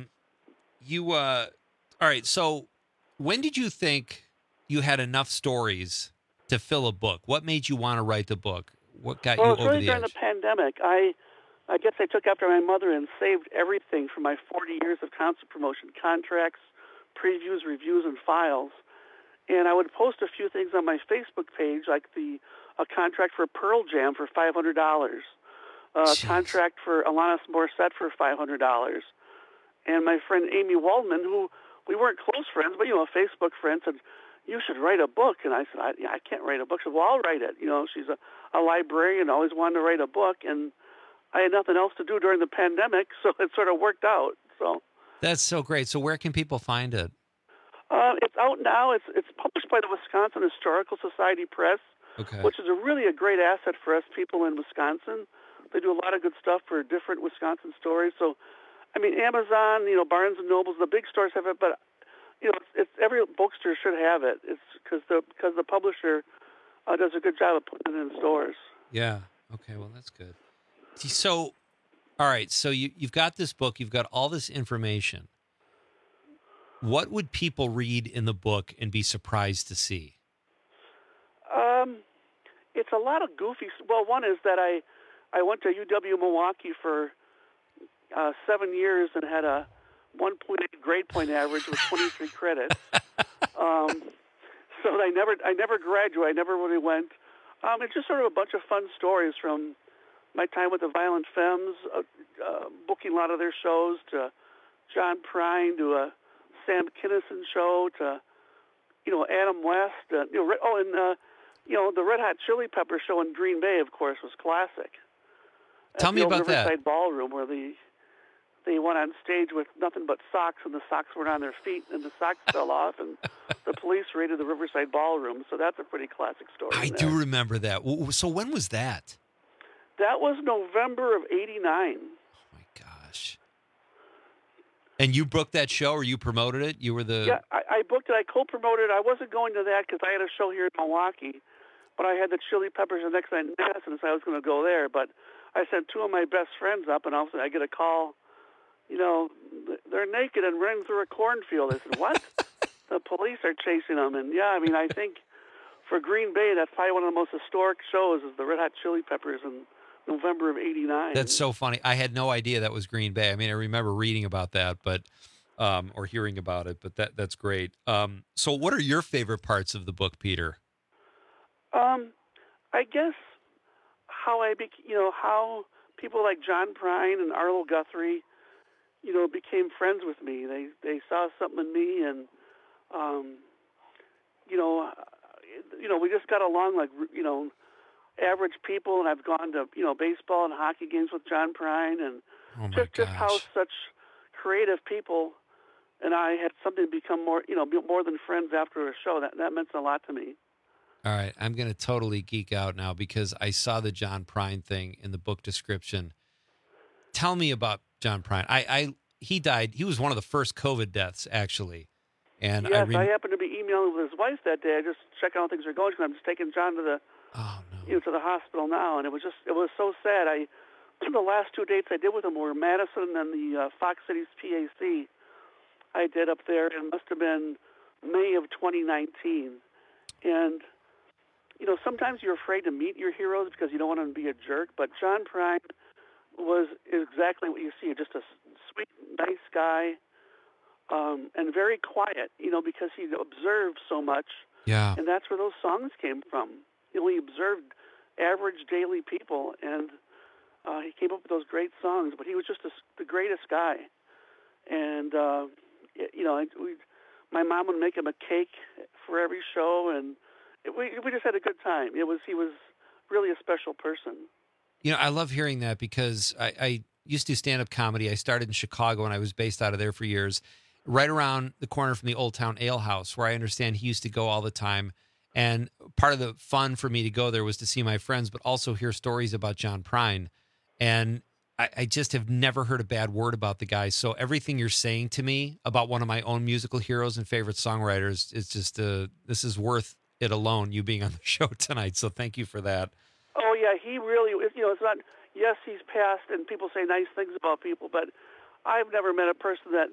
right, so when did you think you had enough stories to fill a book? What made you want to write the book? What got you over the edge? Well, it was really during the pandemic. I guess I took after my mother and saved everything from my 40 years of concert promotion, contracts, previews, reviews, and files. And I would post a few things on my Facebook page, like a contract for Pearl Jam for $500, a contract for Alanis Morissette for $500. And my friend Amy Waldman, who we weren't close friends, but, a Facebook friend, said, you should write a book. And I said, I can't write a book. She said, well, I'll write it. She's a librarian, always wanted to write a book. And I had nothing else to do during the pandemic, so it sort of worked out. So that's so great. So where can people find it? It's out now. It's published by the Wisconsin Historical Society Press, which is really a great asset for us people in Wisconsin. They do a lot of good stuff for different Wisconsin stories. So, Amazon, Barnes and Nobles, the big stores have it, but it's every bookstore should have it. It's because the publisher does a good job of putting it in stores. Yeah. Okay. Well, that's good. So, all right. So you've got this book. You've got all this information. What would people read in the book and be surprised to see? It's a lot of goofy. Well, one is that I went to UW Milwaukee for 7 years and had a 1.8 grade point average with 23 credits. So I never graduated. I never really went. It's just sort of a bunch of fun stories from my time with the Violent Femmes, booking a lot of their shows, to John Prine, to a Sam Kinison show, to Adam West, and the Red Hot Chili Peppers show in Green Bay, of course, was classic. Tell me about that. Riverside Ballroom, where they went on stage with nothing but socks, and the socks weren't on their feet, and the socks fell off, and the police raided the Riverside Ballroom. So that's a pretty classic story. I do remember that. So when was that? That was November of '89. Oh my gosh! And you booked that show, or you promoted it? You were the... Yeah, I booked it. I co-promoted. I wasn't going to that because I had a show here in Milwaukee, but I had the Chili Peppers the next night in Madison, so I was going to go there. But I sent two of my best friends up, and all of a sudden I get a call, they're naked and running through a cornfield. I said, what? The police are chasing them. And, yeah, I mean, I think for Green Bay, that's probably one of the most historic shows is the Red Hot Chili Peppers in November of '89. That's so funny. I had no idea that was Green Bay. I mean, I remember reading about that, but or hearing about it, but that's great. So what are your favorite parts of the book, Peter? I guess how how people like John Prine and Arlo Guthrie, became friends with me. They saw something in me, and we just got along like average people. And I've gone to baseball and hockey games with John Prine, and just how such creative people and I had something to become more than friends after a show. That meant a lot to me. All right, I'm going to totally geek out now because I saw the John Prine thing in the book description. Tell me about John Prine. He died. He was one of the first COVID deaths, actually. And yes, I happened to be emailing with his wife that day. I just checking how things are going because I'm just taking John to the to the hospital now, and it was so sad. The last two dates I did with him were Madison and the Fox Cities PAC. I did up there. It must have been May of 2019, and sometimes you're afraid to meet your heroes because you don't want them to be a jerk. But John Prine was exactly what you see, just a sweet, nice guy, and very quiet, because he observed so much. Yeah. And that's where those songs came from. He observed average daily people, and he came up with those great songs. But he was just the greatest guy. And, my mom would make him a cake for every show, and we just had a good time. He was really a special person. I love hearing that because I used to do stand-up comedy. I started in Chicago, and I was based out of there for years, right around the corner from the Old Town Ale House, where I understand he used to go all the time. And part of the fun for me to go there was to see my friends, but also hear stories about John Prine. And I just have never heard a bad word about the guy. So everything you're saying to me about one of my own musical heroes and favorite songwriters is just, this is worth it alone, you being on the show tonight. So thank you for that. Oh, yeah, he really, it's not, yes, he's passed and people say nice things about people, but I've never met a person that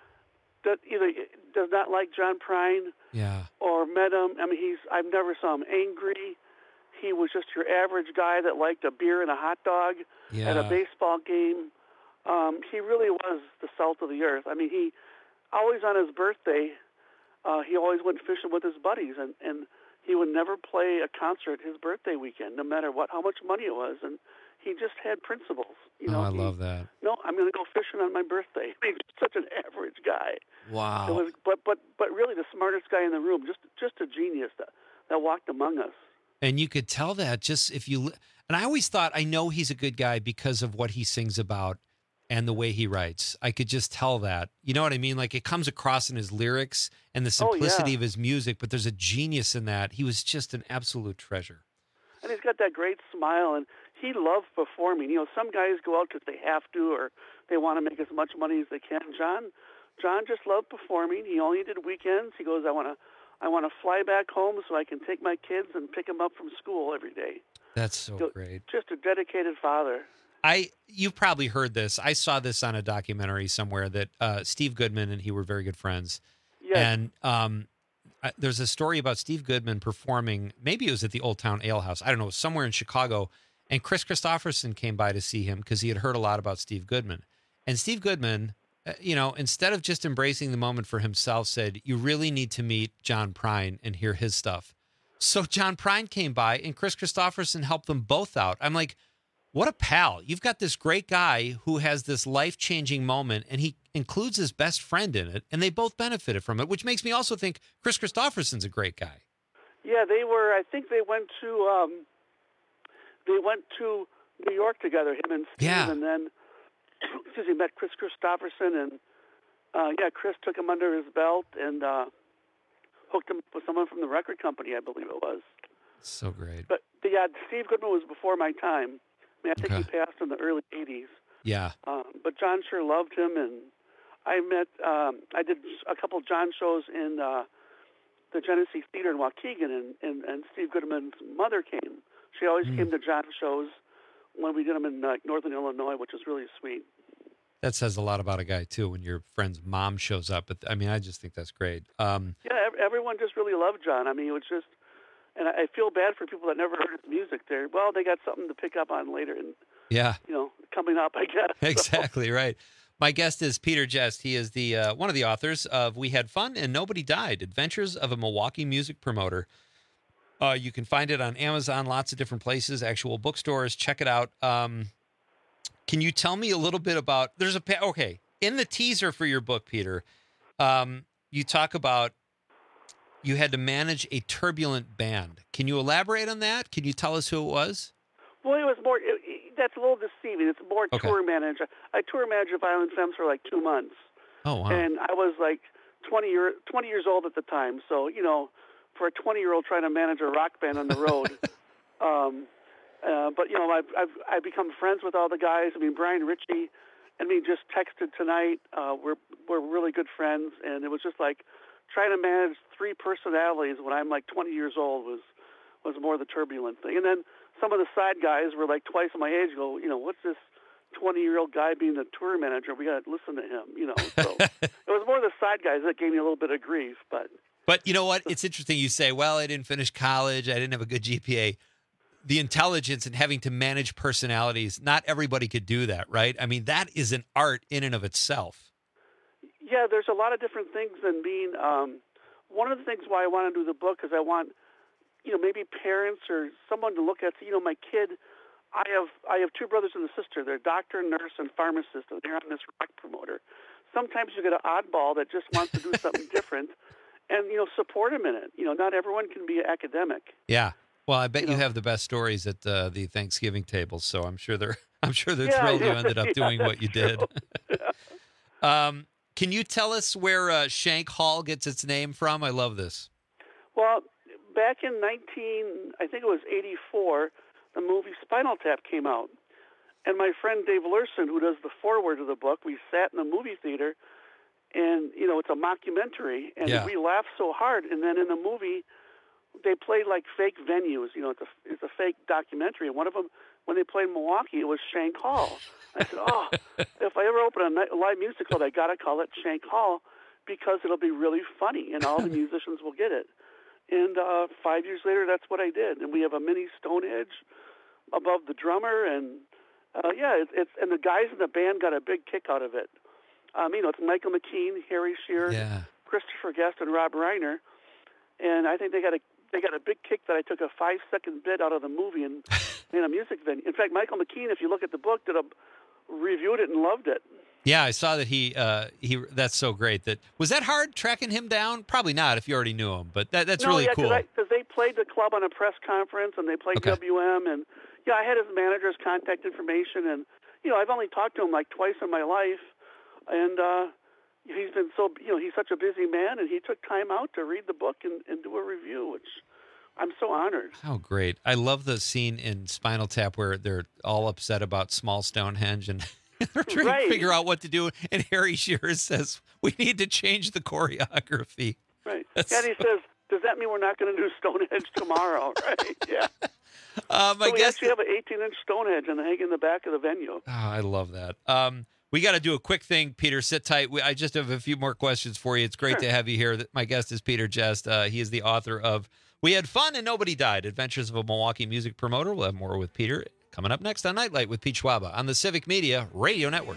either does not like John Prine or met him. I mean, I've never saw him angry. He was just your average guy that liked a beer and a hot dog at a baseball game. He really was the salt of the earth. I mean, he always on his birthday, he always went fishing with his buddies, and he would never play a concert his birthday weekend, no matter how much money it was. And he just had principles. I love that. No, I'm going to go fishing on my birthday. He's such an average guy. Wow. But really the smartest guy in the room, just a genius that walked among us. And you could tell that just if you, and I always thought, I know he's a good guy because of what he sings about and the way he writes. I could just tell that. You know what I mean? Like it comes across in his lyrics and the simplicity of his music, but there's a genius in that. He was just an absolute treasure. And he's got that great smile, and he loved performing. Some guys go out because they have to or they want to make as much money as they can. John just loved performing. He only did weekends. He goes, I want to fly back home so I can take my kids and pick them up from school every day. That's so great. Just a dedicated father. You've probably heard this. I saw this on a documentary somewhere that Steve Goodman and he were very good friends. Yes. And there's a story about Steve Goodman performing, maybe it was at the Old Town Ale House, I don't know, somewhere in Chicago, and Chris Christopherson came by to see him because he had heard a lot about Steve Goodman. And Steve Goodman, instead of just embracing the moment for himself, said, you really need to meet John Prine and hear his stuff. So John Prine came by and Chris Christopherson helped them both out. I'm like, what a pal. You've got this great guy who has this life-changing moment, and he includes his best friend in it, and they both benefited from it, which makes me also think Chris Christopherson's a great guy. Yeah, they were. I think they went to New York together, him and Steve, and then he met Chris Christopherson, and Chris took him under his belt and hooked him up with someone from the record company, I believe it was. So great. But Steve Goodman was before my time. I think he passed in the early 80s. Yeah. But John sure loved him, and I did a couple John shows in the Genesee Theater in Waukegan, and Steve Goodman's mother came. She always came to John shows when we did them in Northern Illinois, which was really sweet. That says a lot about a guy, too, when your friend's mom shows up. But I mean, I just think that's great. Yeah, everyone just really loved John. I mean, it was just, and I feel bad for people that never heard his music there. Well, they got something to pick up on later, and coming up, I guess. Exactly, right. My guest is Peter Jest. He is the one of the authors of We Had Fun and Nobody Died, Adventures of a Milwaukee Music Promoter. You can find it on Amazon, lots of different places, actual bookstores. Check it out. Can you tell me a little bit about, in the teaser for your book, Peter, you talk about you had to manage a turbulent band. Can you elaborate on that? Can you tell us who it was? Well, it was more, that's a little deceiving. It's more tour manager. I tour managed Violent Femmes for like 2 months. Oh, wow. And I was like 20 years old at the time. So, for a 20-year-old trying to manage a rock band on the road. But, I've become friends with all the guys. I mean, Brian Ritchie and me just texted tonight. We're really good friends. And it was just like trying to manage 3 personalities when I'm like 20 years old was more the turbulent thing. And then some of the side guys were like twice my age, go, what's this 20-year-old guy being the tour manager? We got to listen to him, So it was more the side guys that gave me a little bit of grief. But you know what? It's interesting you say, well, I didn't finish college. I didn't have a good GPA. The intelligence and having to manage personalities, not everybody could do that, right? I mean, that is an art in and of itself. Yeah, there's a lot of different things than being one of the things why I want to do the book is I want maybe parents or someone to look at, my kid, I have 2 brothers and a sister. They're doctor, nurse, and pharmacist, and they're on this rock promoter. Sometimes you get an oddball that just wants to do something different and, support them in it. Not everyone can be academic. Yeah. Well, I bet you have the best stories at the Thanksgiving tables, so I'm sure they're thrilled you ended up doing what you did. Can you tell us where Shank Hall gets its name from? I love this. Well, back in 1984, the movie Spinal Tap came out. And my friend Dave Lurson, who does the foreword of the book, we sat in the movie theater, and, it's a mockumentary, and we laughed so hard. And then in the movie, they played like fake venues. It's a fake documentary. And one of them, when they played Milwaukee, it was Shank Hall. I said, if I ever open a live music club, I got to call it Shank Hall because it'll be really funny, and all the musicians will get it. And 5 years later, that's what I did. And we have a mini Stonehenge above the drummer, and it's and the guys in the band got a big kick out of it. It's Michael McKean, Harry Shearer, Christopher Guest, and Rob Reiner, and I think they got a big kick that I took a 5-second bit out of the movie and made a music venue. In fact, Michael McKean, if you look at the book, reviewed it and loved it. Yeah, I saw that he that's so great. Was that hard tracking him down? Probably not if you already knew him, but that's really cool. Because they played the club on a press conference and they played WM, and I had his manager's contact information, and I've only talked to him like twice in my life, and he's been he's such a busy man, and he took time out to read the book and do a review, which I'm so honored. How great. I love the scene in Spinal Tap where they're all upset about small Stonehenge and they're trying to figure out what to do. And Harry Shearer says, we need to change the choreography. Right. And he says, does that mean we're not going to do Stonehenge tomorrow? Right. Yeah. We actually have an 18-inch Stonehenge and hang in the back of the venue. Oh, I love that. We got to do a quick thing, Peter. Sit tight. I just have a few more questions for you. It's great to have you here. My guest is Peter Jest. He is the author of We Had Fun and Nobody Died, Adventures of a Milwaukee Music Promoter. We'll have more with Peter coming up next on Nightlight with Pete Schwaba on the Civic Media Radio Network.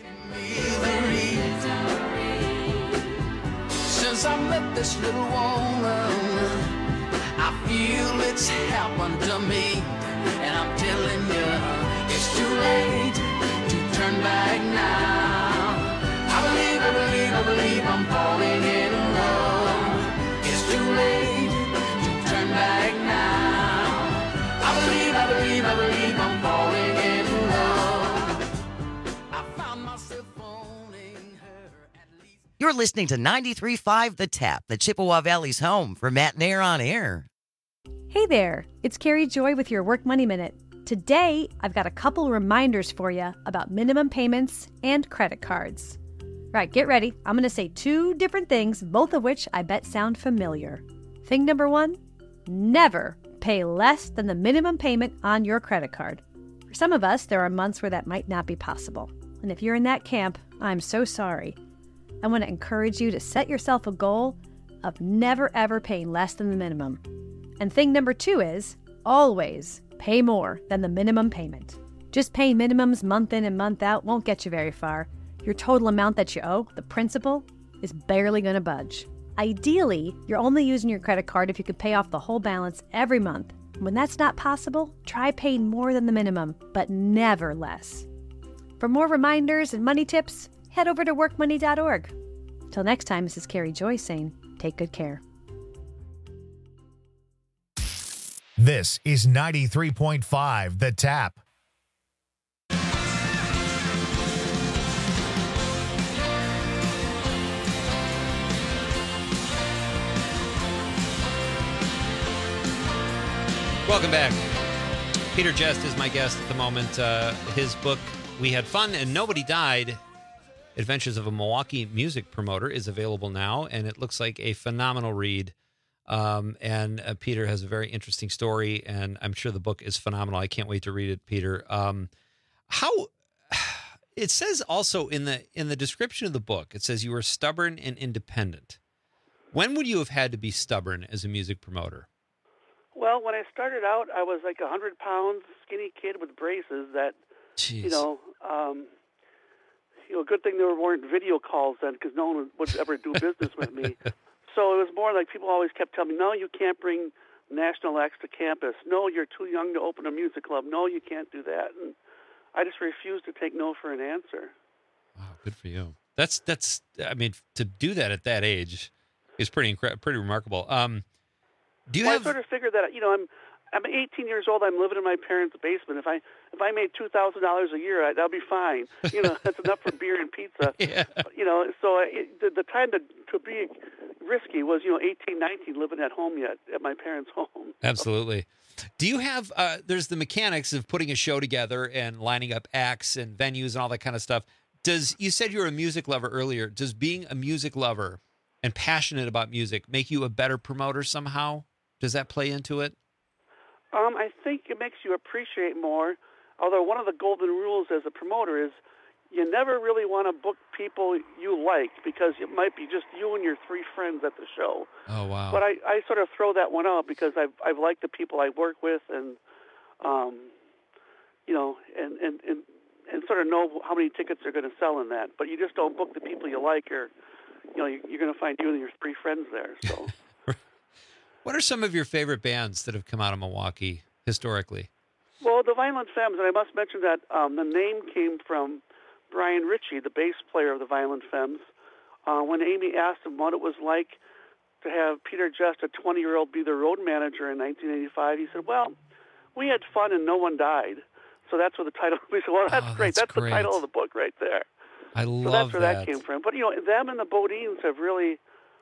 Since I met this little woman, I feel it's happened to me. And I'm telling you, it's too late to turn back now. I believe I'm falling in love. It's too late to turn back now. I believe I'm falling in love. I found myself owning her at least. You're listening to 93.5 The Tap, the Chippewa Valley's home for Matt Nair on Air. Hey there, it's Carrie Joy with your Work Money Minute. Today, I've got a couple reminders for you about minimum payments and credit cards. Right, get ready. I'm going to say 2 different things, both of which I bet sound familiar. Thing number 1, never pay less than the minimum payment on your credit card. For some of us, there are months where that might not be possible. And if you're in that camp, I'm so sorry. I want to encourage you to set yourself a goal of never ever paying less than the minimum. And thing number 2 is always pay more than the minimum payment. Just paying minimums month in and month out won't get you very far. Your total amount that you owe, the principal, is barely going to budge. Ideally, you're only using your credit card if you could pay off the whole balance every month. When that's not possible, try paying more than the minimum, but never less. For more reminders and money tips, head over to workmoney.org. Till next time, this is Carrie Joy saying, take good care. This is 93.5 The Tap. Welcome back. Peter Jest is my guest at the moment. His book, We Had Fun and Nobody Died, Adventures of a Milwaukee Music Promoter, is available now, and it looks like a phenomenal read. And Peter has a very interesting story, and I'm sure the book is phenomenal. I can't wait to read it, Peter. How it says also in the description of the book, it says you were stubborn and independent. When would you have had to be stubborn as a music promoter? Well, when I started out, I was like 100-pound, skinny kid with braces that, Jeez. Good thing there weren't video calls then because no one would ever do business with me. So it was more like people always kept telling me, no, you can't bring national acts to campus. No, you're too young to open a music club. No, you can't do that. And I just refused to take no for an answer. Wow, good for you. That's I mean, to do that at that age is pretty remarkable. Do you have? I sort of figured that I'm 18 years old. I'm living in my parents' basement. If I made $2,000 a year, that'll be fine. That's enough for beer and pizza. Yeah. So the time to be risky was 18, 19, living at home yet at my parents' home. Absolutely. Do you have? There's the mechanics of putting a show together and lining up acts and venues and all that kind of stuff. You said you were a music lover earlier. Does being a music lover and passionate about music make you a better promoter somehow? Does that play into it? I think it makes you appreciate more, although one of the golden rules as a promoter is you never really want to book people you like because it might be just you and your 3 friends at the show. Oh, wow. But I sort of throw that one out because I've liked the people I work with and sort of know how many tickets they're going to sell in that. But you just don't book the people you like or, you're going to find you and your 3 friends there, so... What are some of your favorite bands that have come out of Milwaukee historically? Well, the Violent Femmes, and I must mention that the name came from Brian Ritchie, the bass player of the Violent Femmes. When Amy asked him what it was like to have Peter Just, a 20-year-old, be the road manager in 1985, he said, well, we had fun and no one died. So that's where the title, we said, well, that's great. That's the title of the book right there. I love that. So that's where that came from. But, them and the Bodines have really,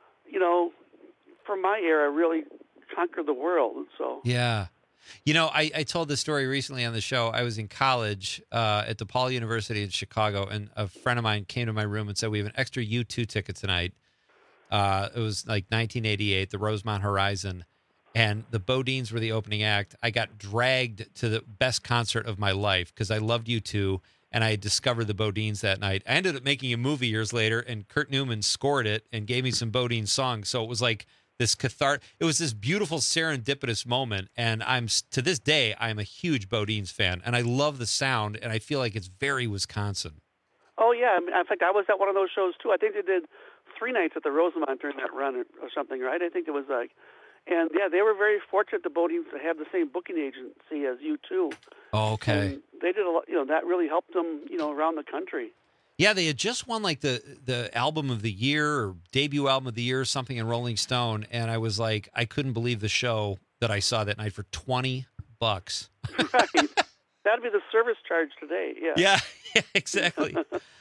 from my era, really conquered the world. So yeah, I told this story recently on the show. I was in college at DePaul University in Chicago, and a friend of mine came to my room and said, "We have an extra U2 ticket tonight." It was like 1988, the Rosemont Horizon, and the Bodines were the opening act. I got dragged to the best concert of my life because I loved U2. And I had discovered the Bodines that night. I ended up making a movie years later, and Kurt Newman scored it and gave me some Bodine songs. So it was like this it was this beautiful serendipitous moment. And to this day, I'm a huge Bodines fan. And I love the sound, and I feel like it's very Wisconsin. Oh, yeah. In fact, I was at one of those shows, too. I think they did 3 nights at the Rosemont during that run or something, right? I think it was like... And, yeah, they were very fortunate, the Bodines, to have the same booking agency as U2. Oh, okay. And they did a lot, that really helped them, around the country. Yeah, they had just won like the album of the year or debut album of the year or something in Rolling Stone. And I was like, I couldn't believe the show that I saw that night for $20. Right. That'd be the service charge today. Yeah. Yeah, exactly.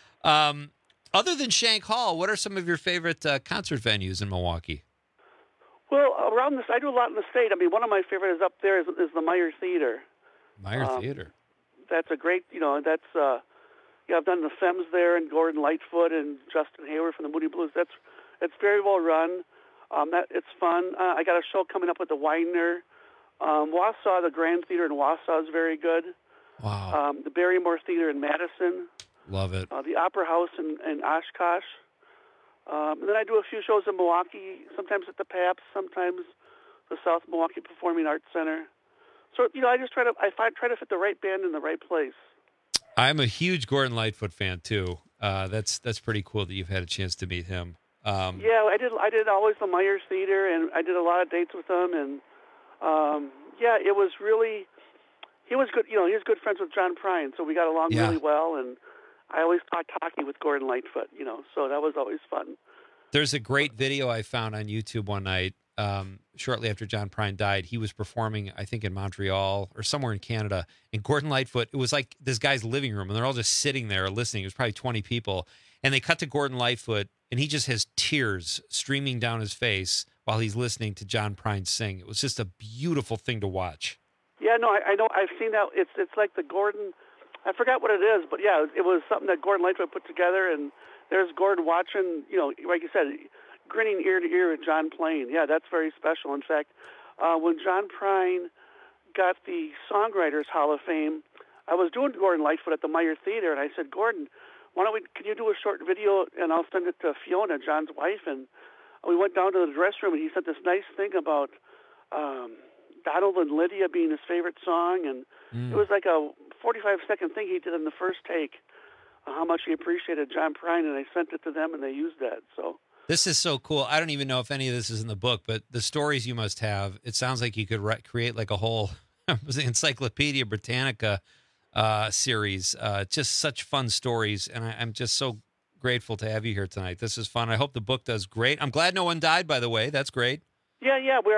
Other than Shank Hall, what are some of your favorite concert venues in Milwaukee? Well, around this, I do a lot in the state. I mean, one of my favorites up there is the Meyer Theater. Meyer Theater. That's a great, that's I've done the Femmes there, and Gordon Lightfoot and Justin Hayward from the Moody Blues. It's very well run. It's fun. I got a show coming up with the Widener. Wausau, the Grand Theater in Wausau is very good. Wow. The Barrymore Theater in Madison. Love it. The Opera House in Oshkosh. And then I do a few shows in Milwaukee, sometimes at the PAPS, sometimes the South Milwaukee Performing Arts Center. So, I just try to fit the right band in the right place. I'm a huge Gordon Lightfoot fan too. That's pretty cool that you've had a chance to meet him. Yeah, I did always the Myers Theater, and I did a lot of dates with him, and it was really, he was good. He was good friends with John Prine, so we got along really well, and I always talked hockey with Gordon Lightfoot, so that was always fun. There's a great video I found on YouTube one night. Shortly after John Prine died, he was performing, I think, in Montreal or somewhere in Canada. And Gordon Lightfoot, it was like this guy's living room, and they're all just sitting there listening. It was probably 20 people. And they cut to Gordon Lightfoot, and he just has tears streaming down his face while he's listening to John Prine sing. It was just a beautiful thing to watch. Yeah, no, I know. I've seen that. It's like the Gordon, I forgot what it is, but yeah, it was something that Gordon Lightfoot put together, and there's Gordon watching, like you said, grinning ear to ear with John playing. Yeah, that's very special. In fact, when John Prine got the Songwriters Hall of Fame, I was doing Gordon Lightfoot at the Meyer Theater, and I said, Gordon, can you do a short video, and I'll send it to Fiona, John's wife, and we went down to the dress room, and he said this nice thing about Donald and Lydia being his favorite song, and it was like a 45-second thing he did in the first take, how much he appreciated John Prine, and I sent it to them, and they used that, so... This is so cool. I don't even know if any of this is in the book, but the stories you must have, it sounds like you could create like a whole Encyclopedia Britannica series. Just such fun stories, and I'm just so grateful to have you here tonight. This is fun. I hope the book does great. I'm glad no one died, by the way. That's great. Yeah,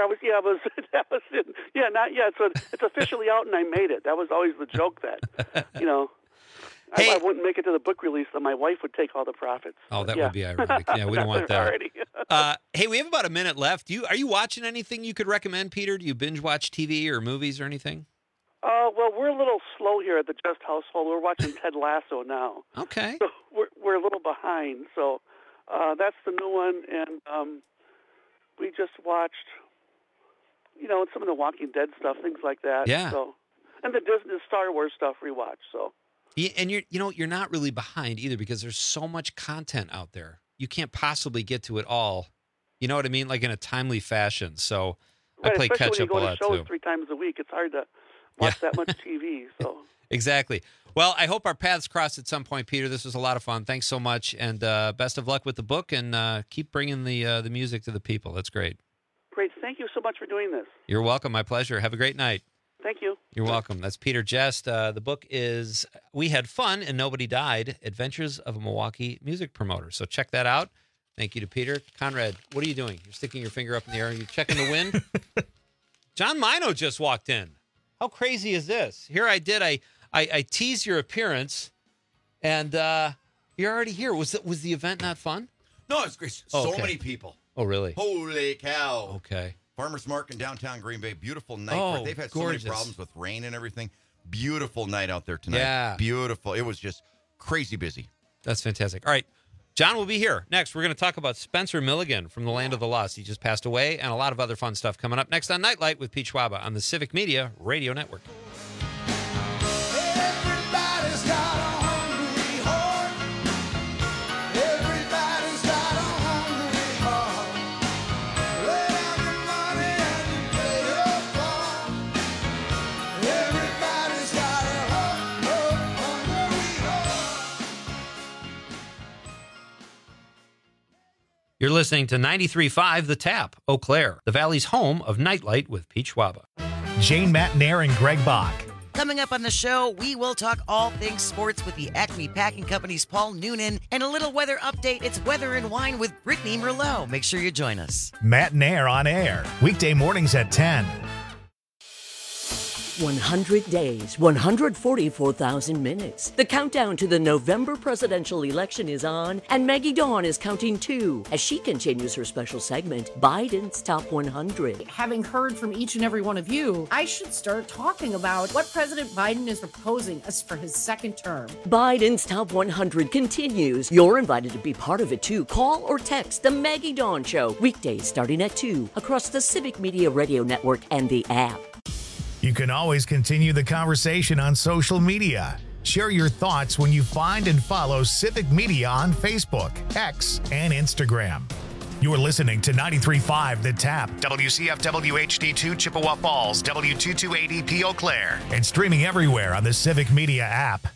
not yet. So it's officially out, and I made it. That was always the joke that, Hey, I wouldn't make it to the book release, and my wife would take all the profits. Oh, that would be ironic. Yeah, we don't want that. Hey, we have about a minute left. Are you watching anything you could recommend, Peter? Do you binge watch TV or movies or anything? Well, we're a little slow here at the Just household. We're watching Ted Lasso now. Okay. So we're a little behind. So that's the new one, and we just watched, some of the Walking Dead stuff, things like that. Yeah. So, and the Disney Star Wars stuff we watch. So. Yeah, and you're not really behind either because there's so much content out there. You can't possibly get to it all. You know what I mean? Like in a timely fashion. So I play catch up a lot too. Especially when you go to shows 3 times a week, it's hard to watch that much TV. So exactly. Well, I hope our paths cross at some point, Peter. This was a lot of fun. Thanks so much, and best of luck with the book. And keep bringing the music to the people. That's great. Great. Thank you so much for doing this. You're welcome. My pleasure. Have a great night. Thank you. You're welcome. That's Peter Jest. The book is We Had Fun and Nobody Died, Adventures of a Milwaukee Music Promoter. So check that out. Thank you to Peter. Conrad, what are you doing? You're sticking your finger up in the air. Are you checking the wind? John Mino just walked in. How crazy is this? Here I did. I teased your appearance, and you're already here. Was the event not fun? No, it's great. So many people. Oh, really? Holy cow. Okay. Farmers Market in downtown Green Bay. Beautiful night. Oh, they've had gorgeous. so many problems with rain and everything. Beautiful night out there tonight. Yeah. Beautiful. It was just crazy busy. That's fantastic. All right. John will be here. Next, we're going to talk about Spencer Milligan from the Land of the Lost. He just passed away, and a lot of other fun stuff coming up next on Nightlight with Pete Schwaba on the Civic Media Radio Network. You're listening to 93.5 The Tap, Eau Claire, the Valley's home of Nightlight with Pete Schwaba. Jane Matnair and Greg Bach. Coming up on the show, we will talk all things sports with the Acme Packing Company's Paul Noonan and a little weather update. It's Weather and Wine with Brittany Merlot. Make sure you join us. Matnair on air, weekday mornings at 10. 100 days, 144,000 minutes. The countdown to the November presidential election is on, and Maggie Dawn is counting too as she continues her special segment, Biden's Top 100. Having heard from each and every one of you, I should start talking about what President Biden is proposing as for his second term. Biden's Top 100 continues. You're invited to be part of it too. Call or text The Maggie Dawn Show, weekdays starting at 2 across the Civic Media Radio Network and the app. You can always continue the conversation on social media. Share your thoughts when you find and follow Civic Media on Facebook, X, and Instagram. You're listening to 93.5 The Tap, WCFW HD2 Chippewa Falls, W228EP Eau Claire, and streaming everywhere on the Civic Media app.